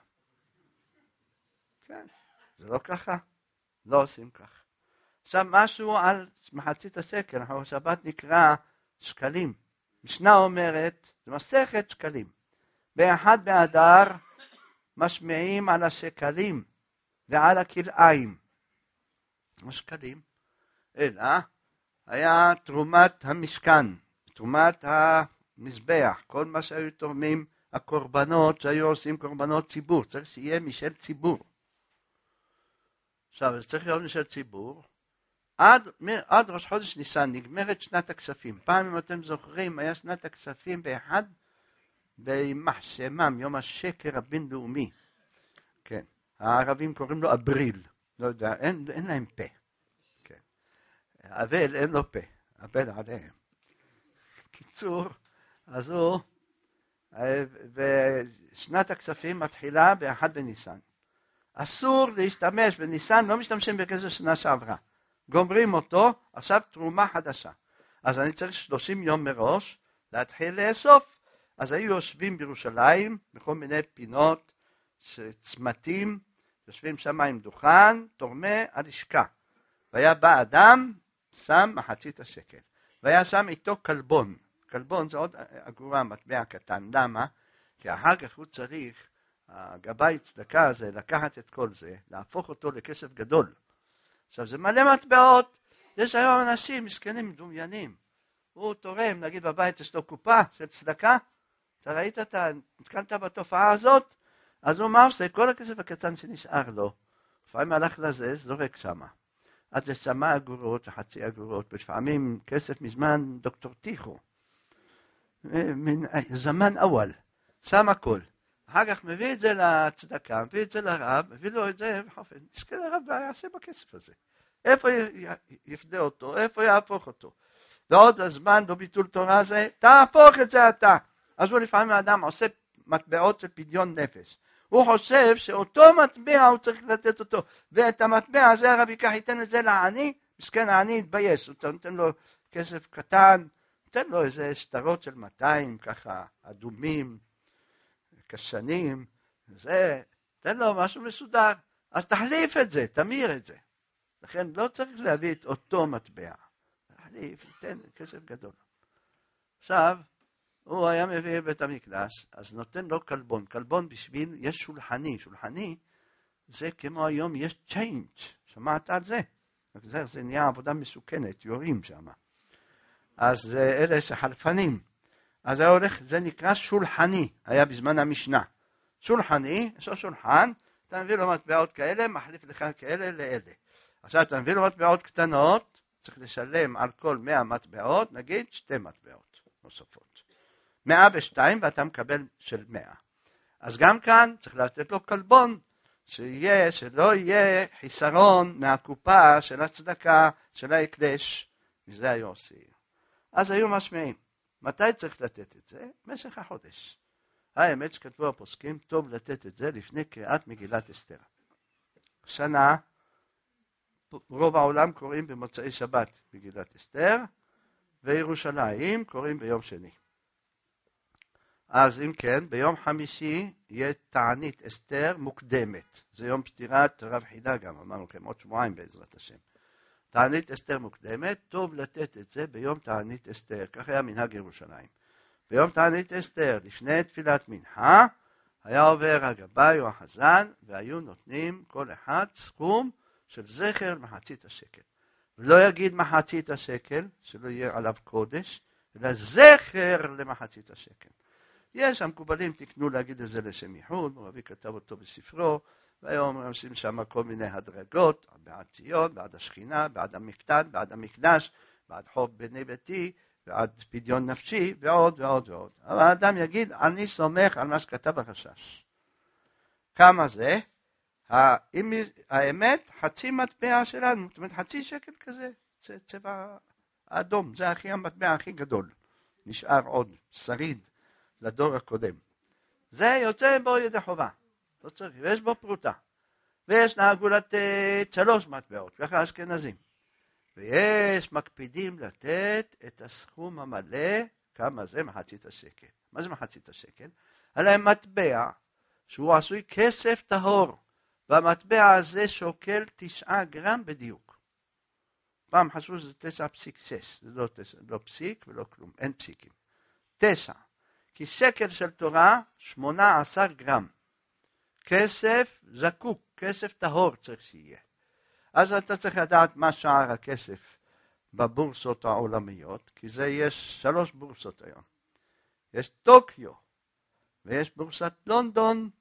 S1: כן, זה לא ככה, לא עושים כך. עכשיו משהו על מחצית השקל, אנחנו בשבת נקרא שקלים. משנה אומרת, זה מסכת שקלים. באחד באדר משמיעים על השקלים ועל הכלאיים. השקלים, אלא היה תרומת המשכן, תרומת המזבח, כל מה שהיו תורמים הקורבנות, שהיו עושים קורבנות ציבור, צריך שיהיה משל ציבור. עכשיו, זה צריך להיות משל ציבור. עד, עד ראש חודש ניסן נגמרת שנת הכספים. פעם אם אתם זוכרים, היה שנת הכספים באחד בימח שמם, יום השקר הבינלאומי. כן, הערבים קוראים לו אבריל. לא יודע, אין, אין להם פה. כן. אבל אין לו פה, אבל עליהם. קיצור, אז הוא, ושנת הכספים מתחילה באחד בניסן. אסור להשתמש בניסן, לא משתמשים בכסף שנה שעברה. גומרים אותו, עכשיו תרומה חדשה. אז אני צריך שלושים יום מראש להתחיל לאסוף. אז היו יושבים בירושלים, בכל מיני פינות, צמתים, יושבים שם עם דוכן, תורמי הלשכה. והיה בא אדם, שם מחצית השקל. והיה שם איתו כלבון. כלבון זה עוד אגורה, מטבע קטן. למה? כי אחר כך הוא צריך, הגבאי צדקה הזה, לקחת את כל זה, להפוך אותו לכסף גדול. עכשיו זה מלא מטבעות, יש היום אנשים מסכנים דומיינים. הוא תורם, נגיד בבית יש לו קופה של צדקה, אתה ראית, אתה נתקלת בתופעה הזאת, אז הוא מה עושה? כל הכסף הקטן שנשאר לו, לפעמים הלך לזה, זורק שמה. אז זה שמה אגורות, חצי אגורות, לפעמים כסף מזמן דוקטור טיחו, זמן אוול, שם הכל. אחר כך מביא את זה לצדקה, מביא את זה לרב, מביא לו את זה וחופן. מסכן הרב, מה יעשה בכסף הזה? איפה יפדה אותו? איפה יהפוך אותו? ועוד הזמן בביטול תורה זה, תהפוך את זה אתה. אז הוא לפעמים האדם עושה מטבעות של פדיון נפש. הוא חושב שאותו מטבע הוא צריך לתת אותו, ואת המטבע הזה הרב ייקח, ייתן את זה לעני, מסכן העני יתבייש, הוא נותן לו כסף קטן, נותן לו איזה שטרות של מאתיים, ככה אדומים, קשנים, זה, תן לו משהו מסודר, אז תחליף את זה, תמיר את זה. לכן לא צריך להביא את אותו מטבע, תחליף, תן כסף גדול. עכשיו, הוא היה מביא בית המקדש, אז נותן לו קלבון, קלבון בשביל, יש שולחני, שולחני זה כמו היום יש צ'יינג', שמעת על זה? זה, זה נהיה עבודה מסוכנת, יורים שם. אז זה אלה שחלפנים. אז זה הולך, זה נקרא שולחני, היה בזמן המשנה. שולחני, יש לו שולחן, אתה מביא לו מטבעות כאלה, מחליף לך כאלה לאלה. עכשיו אתה מביא לו מטבעות קטנות, צריך לשלם על כל מאה מטבעות, נגיד שתי מטבעות נוספות. מאה ושתיים ואתה מקבל של מאה. אז גם כאן צריך לתת לו קלבון, שיהיה, שלא יהיה חיסרון מהקופה של הצדקה, של ההקדש, וזה היו עושים. אז היו משמעים. מתי צריך לתת את זה? במשך החודש. האמת שכתבו הפוסקים, טוב לתת את זה לפני קריאת מגילת אסתר. שנה, רוב העולם קוראים במוצאי שבת מגילת אסתר, וירושלים קוראים ביום שני. אז אם כן, ביום חמישי יהיה תענית אסתר מוקדמת. זה יום פטירת רב חידה גם, אמרנו לכם, עוד שבועיים בעזרת השם. תענית אסתר מוקדמת, טוב לתת את זה ביום תענית אסתר, כך היה מנהג ירושלים. ביום תענית אסתר, לפני תפילת מנחה, היה עובר הגבאי או החזן, והיו נותנים כל אחד סכום של זכר מחצית השקל. ולא יגיד מחצית השקל, שלא יהיה עליו קודש, אלא זכר למחצית השקל. יש המקובלים תקנו להגיד את זה לשם ייחוד, רבי כתב אותו בספרו, והיום עושים שם כל מיני הדרגות, בעד ציון, בעד השכינה, בעד המקדש, בעד המקדש, בעד חוב בני ביתי, בעד פדיון נפשי, ועוד ועוד ועוד. אבל האדם יגיד, אני סומך על מה שכתב החשש. כמה זה? האמת, חצי מטבע שלנו, זאת אומרת, חצי שקל כזה, צבע אדום, זה הכי המטבע הכי גדול. נשאר עוד שריד לדור הקודם. זה יוצא בו ידי חובה. לא צריך, ויש בו פרוטה. ויש נהגו לתת שלוש מטבעות, ככה אשכנזים. ויש מקפידים לתת את הסכום המלא, כמה זה מחצית השקל. מה זה מחצית השקל? עליהם מטבע שהוא עשוי כסף טהור, והמטבע הזה שוקל תשעה גרם בדיוק. פעם חשבו שזה תשע פסיק שש, זה לא, תשע, לא פסיק ולא כלום, אין פסיקים. תשע, כי שקל של תורה שמונה עשר גרם. כסף זקוק, כסף טהור צריך שיהיה. אז אתה צריך לדעת מה שער הכסף בבורסות העולמיות, כי זה יש שלוש בורסות היום. יש טוקיו, ויש בורסת לונדון,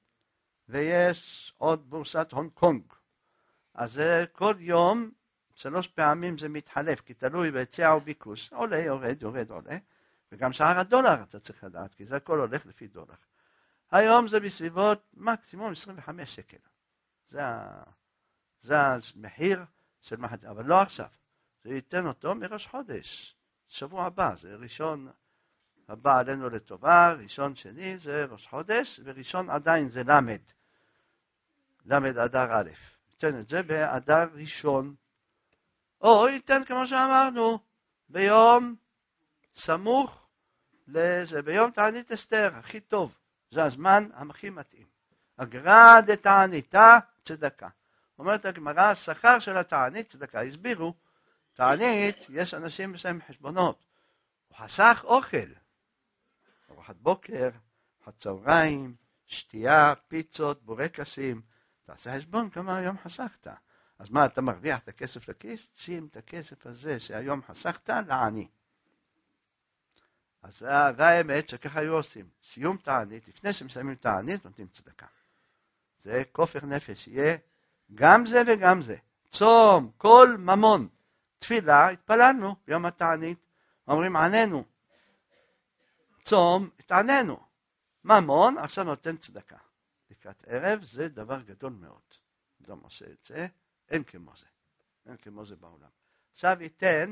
S1: ויש עוד בורסת הונג קונג. אז זה כל יום, שלוש פעמים זה מתחלף, כי תלוי בהיצע וביקוש, עולה, יורד, יורד, עולה. וגם שער הדולר אתה צריך לדעת, כי זה הכל הולך לפי דולר. היום זה בסביבות מקסימום עשרים וחמישה שקל. זה, זה המחיר של מחצית, אבל לא עכשיו. זה ייתן אותו מראש חודש, שבוע הבא, זה ראשון הבא עלינו לטובה, ראשון שני זה ראש חודש, וראשון עדיין זה למד, למד אדר א'. ייתן את זה באדר ראשון, או ייתן כמו שאמרנו, ביום סמוך לזה, ביום תענית אסתר, הכי טוב. זה הזמן הכי מתאים. אגרא דתעניתא צדקה. אומרת הגמרא, השכר של התענית צדקה. הסבירו, תענית, יש אנשים בשם חשבונות. הוא חסך אוכל. ארוחת בוקר, ארוחת צהריים, שתייה, פיצות, בורקסים. תעשה חשבון כמה היום חסכת. אז מה, אתה מרוויח את הכסף לכיס? שים את הכסף הזה שהיום חסכת לעני. אז זה האמת שככה היו עושים. סיום תענית, לפני שמסיימים תענית, נותנים צדקה. זה כופר נפש, יהיה גם זה וגם זה. צום, כל ממון. תפילה, התפללנו ביום התענית. אומרים, עננו. צום, התעננו. ממון עכשיו נותן צדקה. לקראת ערב זה דבר גדול מאוד. אדם עושה את זה, אין כמו זה. אין כמו זה בעולם. עכשיו ייתן,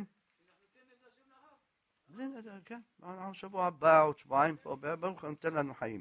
S1: בלי נדר, כן, שבוע הבא, עוד שבועיים פה, ברוך הוא נותן לנו חיים.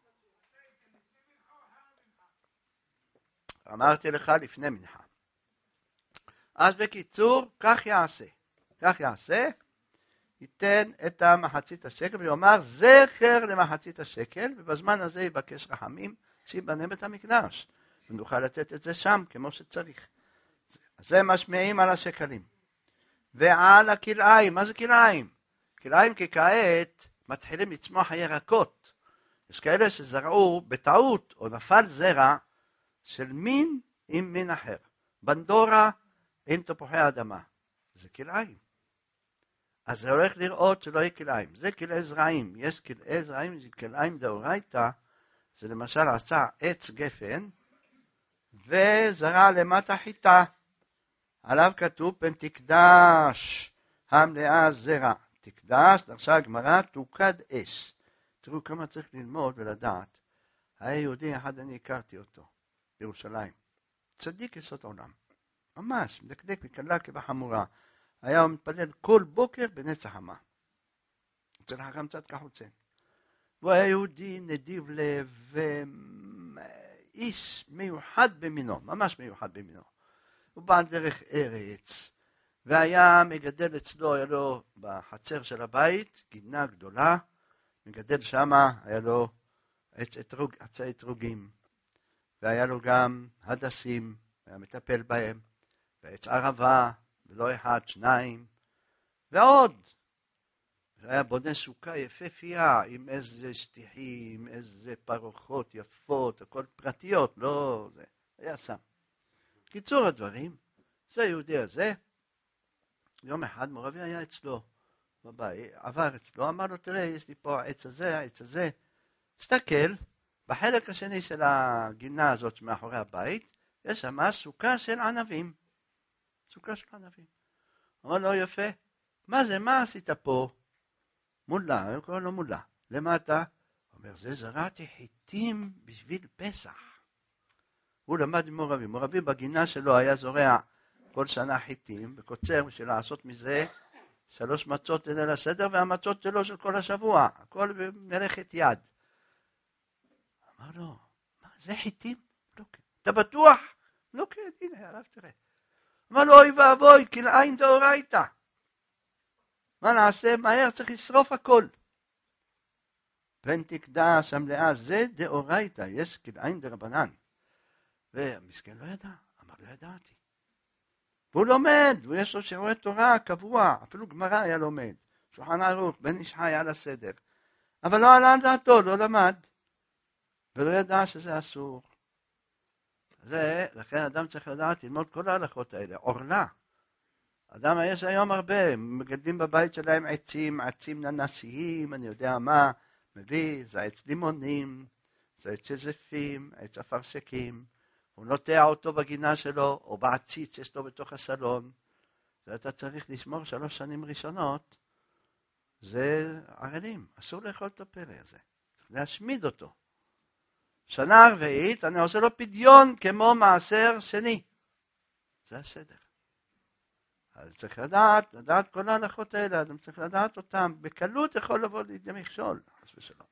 S1: אמרתי לך לפני מנחה. אז בקיצור, כך יעשה. כך יעשה, ייתן את המחצית השקל, ויאמר זכר למחצית השקל, ובזמן הזה יבקש רחמים, שיבנה בית המקדש. ונוכל לתת את זה שם, כמו שצריך. זה משמיעים על השקלים. ועל הכלאיים, מה זה כלאיים? כלאיים כי כעת מתחילים לצמוח הירקות. יש כאלה שזרעו בטעות, או נפל זרע, של מין עם מין אחר. בנדורה עם תפוחי אדמה. זה כלאיים. אז זה הולך לראות שלא יהיה כלאיים. זה כלאי זרעים. יש כלאי זרעים, זה כלאיים דאורייתא, זה למשל עשה עץ גפן, וזרע למטה חיטה. עליו כתוב פן תקדש המלאה זרע. תקדש, דרשה הגמרא, תוקד אש. תראו כמה צריך ללמוד ולדעת. היה יהודי אחד, אני הכרתי אותו, בירושלים. צדיק יסוד העולם. ממש, מדקדק וקלה כבחמורה. היה מתפלל כל בוקר בנצח המה. אצל חכם צדקה חוצן. הוא היה יהודי נדיב לב, איש מיוחד במינו, ממש מיוחד במינו. הוא בא דרך ארץ, והיה מגדל אצלו, היה לו בחצר של הבית, גינה גדולה, מגדל שמה, היה לו עץ אתרוג, עצי אתרוגים, והיה לו גם הדסים, היה מטפל בהם, ועץ ערבה, ולא אחד, שניים, ועוד. היה בונה סוכה יפהפייה, עם איזה שטיחים, איזה פרוחות יפות, הכל פרטיות, לא זה, היה שם. קיצור הדברים, זה היהודי הזה, יום אחד מורבי היה אצלו, בבית, עבר אצלו, אמר לו, תראה, יש לי פה העץ הזה, העץ הזה, תסתכל, בחלק השני של הגינה הזאת מאחורי הבית, יש שם סוכה של ענבים, סוכה של ענבים. אמר לו, יפה, מה זה, מה עשית פה? מולה, הוא קורא לו מולה. למה אתה? הוא אומר, זה זרעתי חיטים בשביל פסח. הוא למד עם מורבי. מורבי בגינה שלו היה זורע כל שנה חיטים, וקוצר בשביל לעשות מזה שלוש מצות ליל הסדר, והמצות שלו של כל השבוע. הכל במלאכת יד. אמר לו, מה, זה חיטים? לא כן. אתה בטוח? לא כן, הנה, הרב תראה. אמר לו, אוי ואבוי, כלאיים דאורייתא. מה נעשה? מהר צריך לשרוף הכל. פן תקדש המלאה, זה דאורייתא, יש כלאיים דרבנן. והמסכן לא ידע, אמר לא ידעתי. והוא לומד, ויש לו שיעורי תורה קבוע, אפילו גמרא היה לומד. שולחן ערוך, בן איש חי על הסדר. אבל לא עלה על דעתו, לא למד. ולא ידע שזה אסור. זה, לכן אדם צריך לדעת ללמוד כל ההלכות האלה. עורלה. אדם יש היום הרבה, מגדלים בבית שלהם עצים, עצים ננסיים, אני יודע מה, מביא, זה עץ לימונים, זה עץ שזפים, עץ אפרסקים, הוא נוטע אותו בגינה שלו, או בעציץ יש לו בתוך הסלון, ואתה צריך לשמור שלוש שנים ראשונות, זה ערלים, אסור לאכול את הפרא הזה, צריך להשמיד אותו. שנה הרביעית, אני עושה לו פדיון כמו מעשר שני, זה הסדר. אז צריך לדעת, לדעת כל ההלכות האלה, אדם צריך לדעת אותם, בקלות יכול לבוא לידי מכשול, חס ושלום.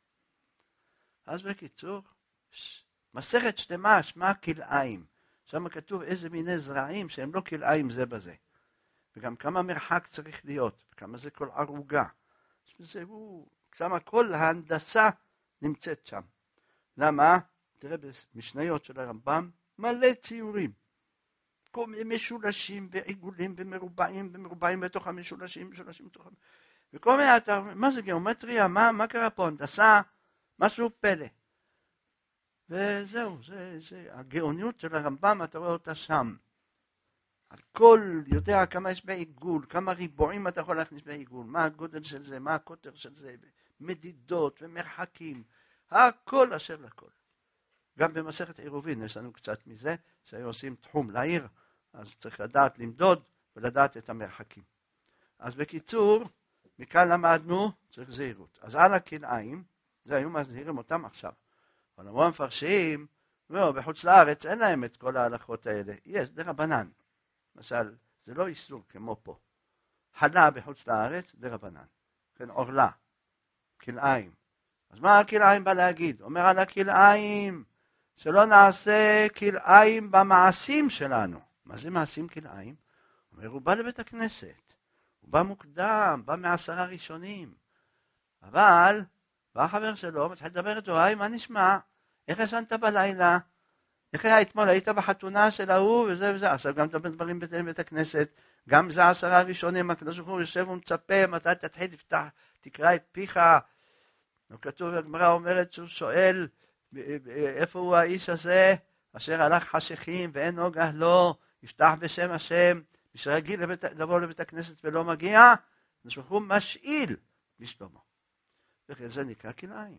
S1: אז בקיצור, מסכת שלמה, שמה כלאיים, שם כתוב איזה מיני זרעים שהם לא כלאיים זה בזה, וגם כמה מרחק צריך להיות, וכמה זה כל ערוגה, זה הוא, כמה כל ההנדסה נמצאת שם. למה? תראה במשניות של הרמב"ם, מלא ציורים. כל מיני משולשים ועיגולים ומרובעים ומרובעים בתוך המשולשים, משולשים בתוך המשולשים. וכל מיני, אתה, מה זה גיאומטריה? מה, מה קרה פה? הנדסה? משהו פלא. וזהו, זה, זה, הגאוניות של הרמב"ם, אתה רואה אותה שם. על כל, יודע כמה יש בעיגול, כמה ריבועים אתה יכול להכניס בעיגול, מה הגודל של זה, מה הקוטר של זה, מדידות ומרחקים, הכל אשר לכל. גם במסכת עירובין יש לנו קצת מזה, שהיו עושים תחום לעיר, אז צריך לדעת למדוד ולדעת את המרחקים. אז בקיצור, מכאן למדנו, צריך זהירות. אז על הכלאיים, זה היו מזהירים אותם עכשיו. אבל אמרו המפרשים, לא, בחוץ לארץ אין להם את כל ההלכות האלה. יש, דרבנן. למשל, זה לא איסור כמו פה. חלה בחוץ לארץ, דרבנן. כן, עורלה, כלאיים. אז מה הכלאיים בא להגיד? אומר על הכלאיים, שלא נעשה כלאיים במעשים שלנו. מה זה מעשים כלאיים? אומר, הוא בא לבית הכנסת. הוא בא מוקדם, בא מעשרה ראשונים. אבל, בא החבר שלו, מתחיל לדבר איתו, היי, מה נשמע? איך ישנת בלילה? איך היה אתמול? היית בחתונה של ההוא וזה וזה. עכשיו גם מדבר דברים בבית הכנסת. גם זה עשרה הראשונים, הקדוש ברוך הוא יושב ומצפה, מתי תתחיל לפתח, תקרא את פיך. כתוב, הגמרא אומרת שהוא שואל, איפה הוא האיש הזה, אשר הלך חשכים ואין נוגה לו, יפתח בשם השם, שרגיל לבית, לבוא לבית הכנסת ולא מגיע, הקדוש ברוך הוא משאיל בשלומו. וזה נקרא כלאיים.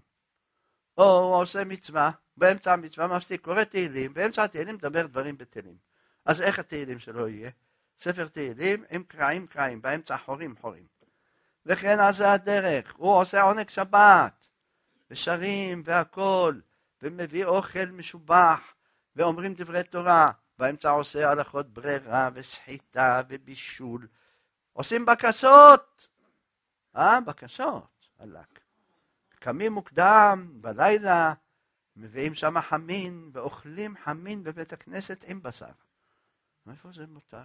S1: או הוא עושה מצווה, באמצע המצווה מפסיק, קורא תהילים, באמצע התהילים מדבר דברים בתהילים. אז איך התהילים שלו יהיה? ספר תהילים עם קרעים קרעים, באמצע חורים חורים. וכן אז זה הדרך, הוא עושה עונג שבת, ושרים והכל, ומביא אוכל משובח, ואומרים דברי תורה, באמצע עושה הלכות ברירה וסחיטה ובישול. עושים בקשות, אה, בקשות, הלק. קמים מוקדם בלילה, מביאים שם חמין, ואוכלים חמין בבית הכנסת עם בשר. מאיפה זה מותר?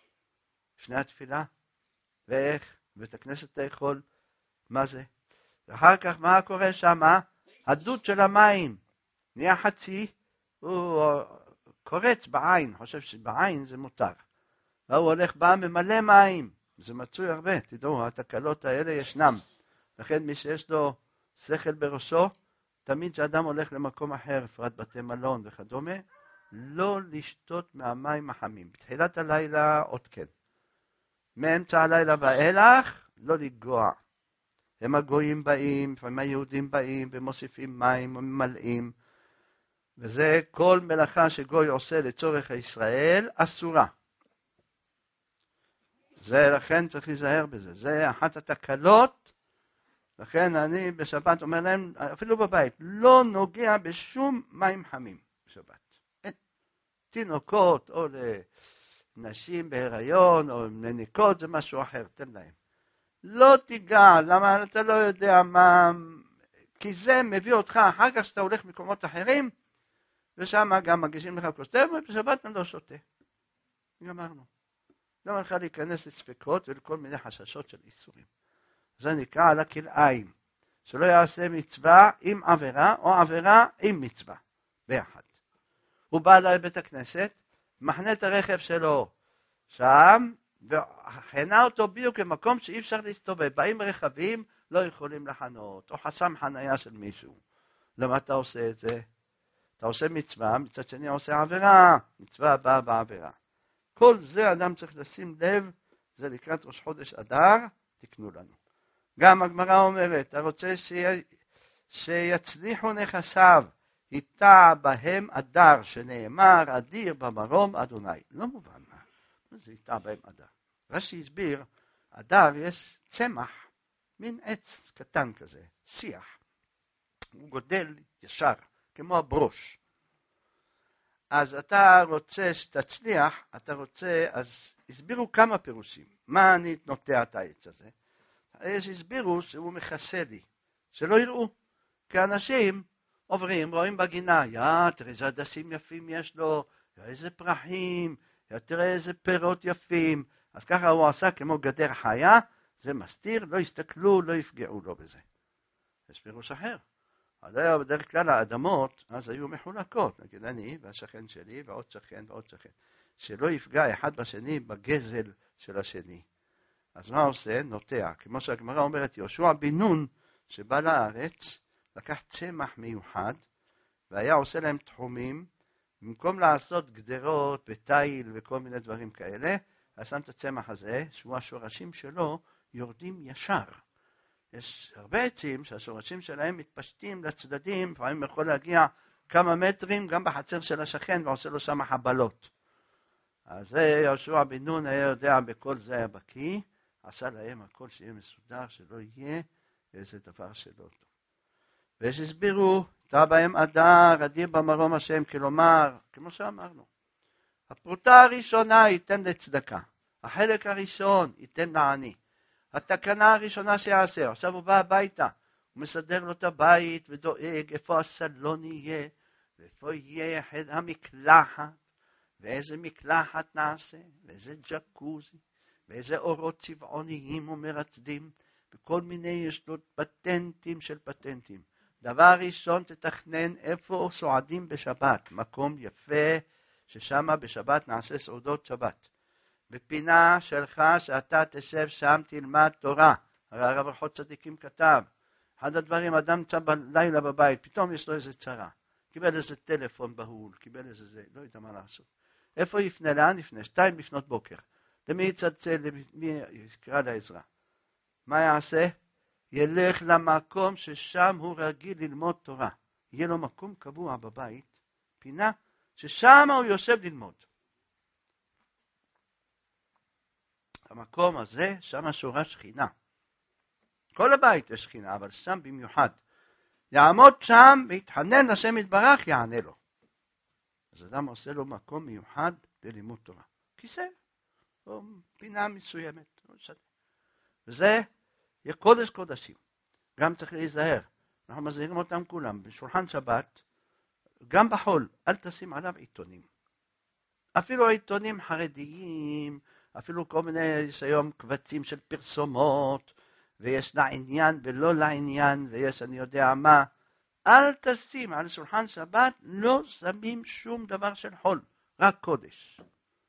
S1: לפני התפילה? ואיך? בבית הכנסת תאכול? מה זה? ואחר כך מה קורה שם? הדוד של המים נהיה חצי, הוא קורץ בעין, חושב שבעין זה מותר. והוא הולך בא ממלא מים, זה מצוי הרבה, תדעו, התקלות האלה ישנם. לכן מי שיש לו שכל בראשו, תמיד שאדם הולך למקום אחר, בפרט בתי מלון וכדומה, לא לשתות מהמים החמים. בתחילת הלילה עוד כן. מאמצע הלילה ואילך, לא לגוע. הם הגויים באים, לפעמים היהודים באים ומוסיפים מים וממלאים. וזה כל מלאכה שגוי עושה לצורך הישראל, אסורה. זה לכן צריך להיזהר בזה. זה אחת התקלות. לכן אני בשבת אומר להם, אפילו בבית, לא נוגע בשום מים חמים בשבת. אין. תינוקות או לנשים בהיריון או לניקות זה משהו אחר, תן להם. לא תיגע, למה אתה לא יודע מה, כי זה מביא אותך אחר כך שאתה הולך מקומות אחרים, ושם גם מגישים לך כוס תה, ובשבת אני לא שותה. גמרנו. לא מלכה להיכנס לספקות ולכל מיני חששות של איסורים. זה נקרא על הכלאיים, שלא יעשה מצווה עם עבירה, או עבירה עם מצווה, ביחד. הוא בא לבית הכנסת, מחנה את הרכב שלו שם, וחנה אותו בדיוק במקום שאי אפשר להסתובב. באים רכבים, לא יכולים לחנות, או חסם חנייה של מישהו. למה אתה עושה את זה? אתה עושה מצווה, מצד שני עושה עבירה, מצווה הבאה בעבירה. כל זה אדם צריך לשים לב, זה לקראת ראש חודש אדר, תקנו לנו. גם הגמרא אומרת, אתה רוצה שי... שיצליחו נכסיו, היטע בהם אדר, שנאמר, אדיר במרום אדוני. לא מובן מה, מה זה היטע בהם אדר? רש"י הסביר, אדר יש צמח, מין עץ קטן כזה, שיח. הוא גודל ישר, כמו הברוש. אז אתה רוצה שתצליח, אתה רוצה, אז הסבירו כמה פירושים. מה אני נוטע את העץ הזה? יש הסבירו שהוא מכסה לי, שלא יראו. כי אנשים עוברים, רואים בגינה, יא, תראה איזה הדסים יפים יש לו, יא, איזה פרחים, יא, תראה איזה פירות יפים. אז ככה הוא עשה כמו גדר חיה, זה מסתיר, לא יסתכלו, לא יפגעו לו בזה. יש פירוש אחר. אז היה בדרך כלל האדמות, אז היו מחולקות, נגיד אני והשכן שלי ועוד שכן ועוד שכן. שלא יפגע אחד בשני בגזל של השני. אז מה עושה? נוטע. כמו שהגמרא אומרת, יהושע בן נון שבא לארץ, לקח צמח מיוחד, והיה עושה להם תחומים, במקום לעשות גדרות ותיל וכל מיני דברים כאלה, היה שם את הצמח הזה, שהוא השורשים שלו יורדים ישר. יש הרבה עצים שהשורשים שלהם מתפשטים לצדדים, לפעמים יכול להגיע כמה מטרים גם בחצר של השכן, ועושה לו שם חבלות. אז יהושע בן נון היה יודע בכל זה היה בקיא, עשה להם הכל שיהיה מסודר, שלא יהיה איזה דבר שלא טוב. ויש הסבירו, תראה בהם אדר, אדיר במרום השם, כלומר, כמו שאמרנו, הפרוטה הראשונה ייתן לצדקה, החלק הראשון ייתן לעני, התקנה הראשונה שיעשה, עכשיו הוא בא הביתה, הוא מסדר לו את הבית ודואג איפה הסלון יהיה, ואיפה יהיה המקלחת, ואיזה מקלחת נעשה, ואיזה ג'קוזי, ואיזה אורות צבעוניים ומרצדים, וכל מיני יש לו פטנטים של פטנטים. דבר ראשון, תתכנן איפה סועדים בשבת, מקום יפה, ששם בשבת נעשה סעודות שבת. בפינה שלך שאתה תשב שם תלמד תורה. הרי הרב אחות צדיקים כתב, אחד הדברים, אדם נמצא בלילה בבית, פתאום יש לו איזה צרה, קיבל איזה טלפון בהול, קיבל איזה זה, לא יודע מה לעשות. איפה יפנה? לאן יפנה? שתיים לפנות בוקר. למי יצלצל? למי יקרא לעזרה? מה יעשה? ילך למקום ששם הוא רגיל ללמוד תורה. יהיה לו מקום קבוע בבית, פינה, ששם הוא יושב ללמוד. המקום הזה, שם שורה שכינה. כל הבית יש שכינה, אבל שם במיוחד. יעמוד שם ויתחנן לשם יתברך, יענה לו. אז אדם עושה לו מקום מיוחד ללימוד תורה. כיסא, או פינה מסוימת. וזה יהיה קודש קודשים. גם צריך להיזהר. אנחנו מזהירים אותם כולם. בשולחן שבת, גם בחול, אל תשים עליו עיתונים. אפילו עיתונים חרדיים, אפילו כל מיני, יש היום קבצים של פרסומות, ויש לעניין ולא לעניין, ויש אני יודע מה. אל תשים על שולחן שבת, לא שמים שום דבר של חול, רק קודש.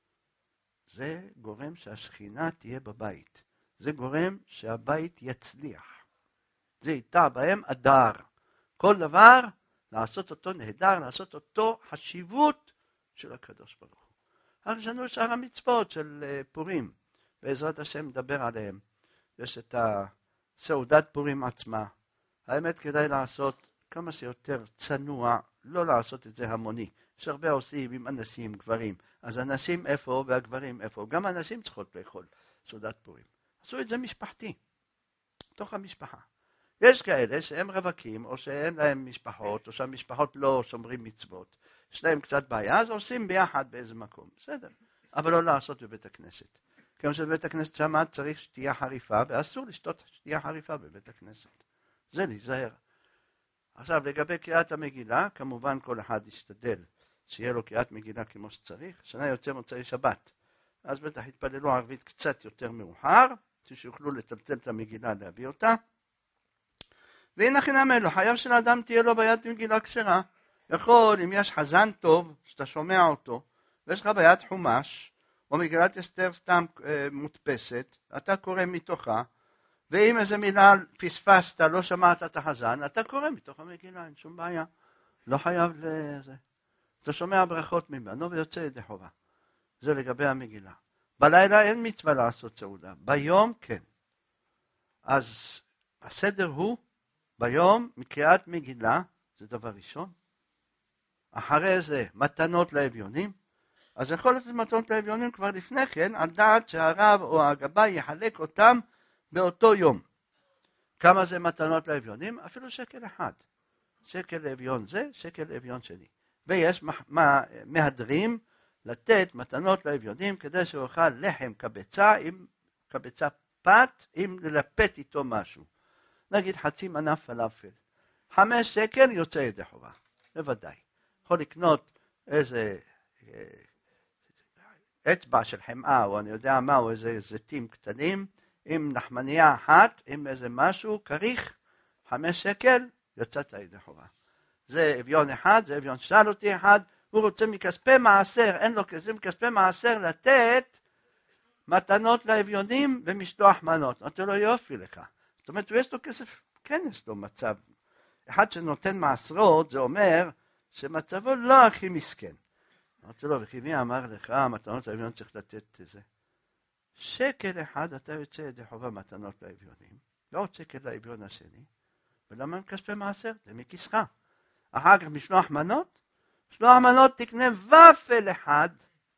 S1: זה גורם שהשכינה תהיה בבית. זה גורם שהבית יצליח. זה איתה בהם אדר. כל דבר, לעשות אותו נהדר, לעשות אותו חשיבות של הקדוש ברוך הוא. הרי יש לנו שאר המצוות של פורים, בעזרת השם נדבר עליהם. יש את הסעודת פורים עצמה. האמת כדאי לעשות כמה שיותר צנוע, לא לעשות את זה המוני. יש הרבה עושים עם אנשים, גברים. אז אנשים איפה והגברים איפה. גם אנשים צריכות לאכול סעודת פורים. עשו את זה משפחתי, תוך המשפחה. יש כאלה שהם רווקים, או שאין להם משפחות, או שהמשפחות לא שומרים מצוות. יש להם קצת בעיה, אז עושים ביחד באיזה מקום. בסדר. אבל לא לעשות בבית הכנסת. כמו שבבית הכנסת שם צריך שתייה חריפה, ואסור לשתות שתייה חריפה בבית הכנסת. זה להיזהר. עכשיו, לגבי קריאת המגילה, כמובן כל אחד ישתדל שיהיה לו קריאת מגילה כמו שצריך. שנה יוצא מוצאי שבת. אז בטח יתפללו ערבית קצת יותר מאוחר, שיוכלו לטלטל את המגילה להביא אותה. והנה חינם אלו, חייב של האדם תהיה לו ביד מגילה כשרה. יכול, אם יש חזן טוב, שאתה שומע אותו, ויש לך ביד חומש, או מגילת אסתר סתם אה, מודפסת, אתה קורא מתוכה, ואם איזה מילה פספסת, לא שמעת את החזן, אתה קורא מתוך המגילה, אין שום בעיה. לא חייב לזה. אתה שומע ברכות ממנו ויוצא ידי חובה. זה לגבי המגילה. בלילה אין מצווה לעשות סעודה, ביום כן. אז הסדר הוא, ביום מקריאת מגילה, זה דבר ראשון. אחרי זה מתנות לאביונים. אז יכול להיות מתנות לאביונים כבר לפני כן, על דעת שהרב או הגבאי יחלק אותם באותו יום. כמה זה מתנות לאביונים? אפילו שקל אחד. שקל לאביון זה, שקל לאביון שני. ויש מהדרים לתת מתנות לאביונים כדי שאוכל לחם קבצה, עם קבצה פת, עם ללפת איתו משהו. נגיד חצי מנה פלאפל. חמש שקל יוצא ידי חובה. בוודאי. יכול לקנות איזה אה, אצבע של חמאה, או אני יודע מה, או איזה זיתים קטנים, עם נחמניה אחת, עם איזה משהו, כריך, חמש שקל, יוצאת ידי חובה. זה אביון אחד, זה אביון שלותי אחד, הוא רוצה מכספי מעשר, אין לו כסף מכספי מעשר לתת מתנות לאביונים ומשלוח מנות. נותן לו יופי לך. זאת אומרת, יש לו כסף, כן יש לו מצב. אחד שנותן מעשרות, זה אומר שמצבו לא הכי מסכן. אמרתי לו, וכי מי אמר לך, מתנות לאביון צריך לתת זה? שקל אחד אתה יוצא ידי חובה מתנות לאביונים, ועוד שקל לאביון השני, ולמה הם כספי מעשר? זה מכיסך. אחר כך משלוח מנות, משלוח מנות תקנה ופל אחד,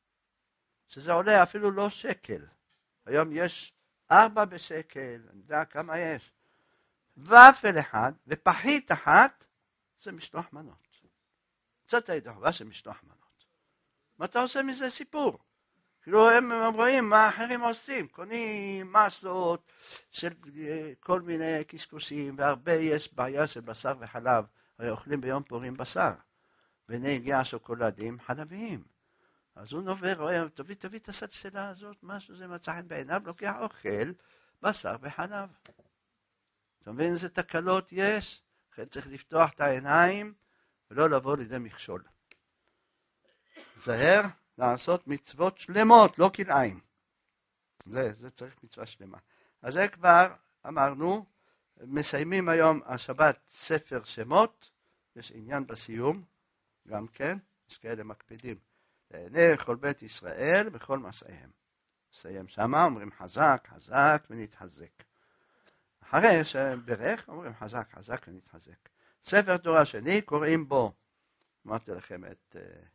S1: שזה עולה אפילו לא שקל. היום יש ארבע בשקל, אני יודע כמה יש. ופל אחד ופחית אחת, זה משלוח מנות. קצת הידוע של משלוח מנות. מה אתה עושה מזה סיפור? כאילו הם רואים מה אחרים עושים, קונים מסות של כל מיני קשקושים, והרבה יש בעיה של בשר וחלב, הרי אוכלים ביום פורים בשר, והנה הגיע השוקולדים חלביים. אז הוא נובר, רואה, תביא, תביא את הסלסלה הזאת, משהו זה מצא חן בעיניו, לוקח אוכל, בשר וחלב. אתה מבין איזה תקלות יש? לכן צריך לפתוח את העיניים, ולא לבוא לידי מכשול. זהר לעשות מצוות שלמות, לא כלאיים. זה, זה צריך מצווה שלמה. אז זה כבר אמרנו, מסיימים היום השבת ספר שמות, יש עניין בסיום, גם כן, יש כאלה מקפידים. לעיני כל בית ישראל בכל מסעיהם. מסיים שמה, אומרים חזק, חזק ונתחזק. אחרי שברך, אומרים חזק, חזק ונתחזק. ספר תורה שני, קוראים בו, אמרתי לכם את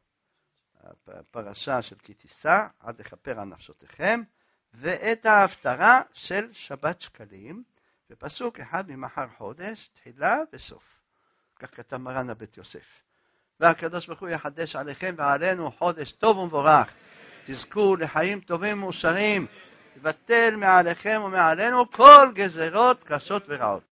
S1: הפרשה של כי תישא, עד לכפר על נפשותיכם, ואת ההפטרה של שבת שקלים, בפסוק אחד ממחר חודש, תחילה וסוף. כך כתב מרן הבית יוסף. והקדוש ברוך הוא יחדש עליכם ועלינו חודש טוב ומבורך. תזכו לחיים טובים ומאושרים, יבטל מעליכם ומעלינו כל גזרות קשות ורעות.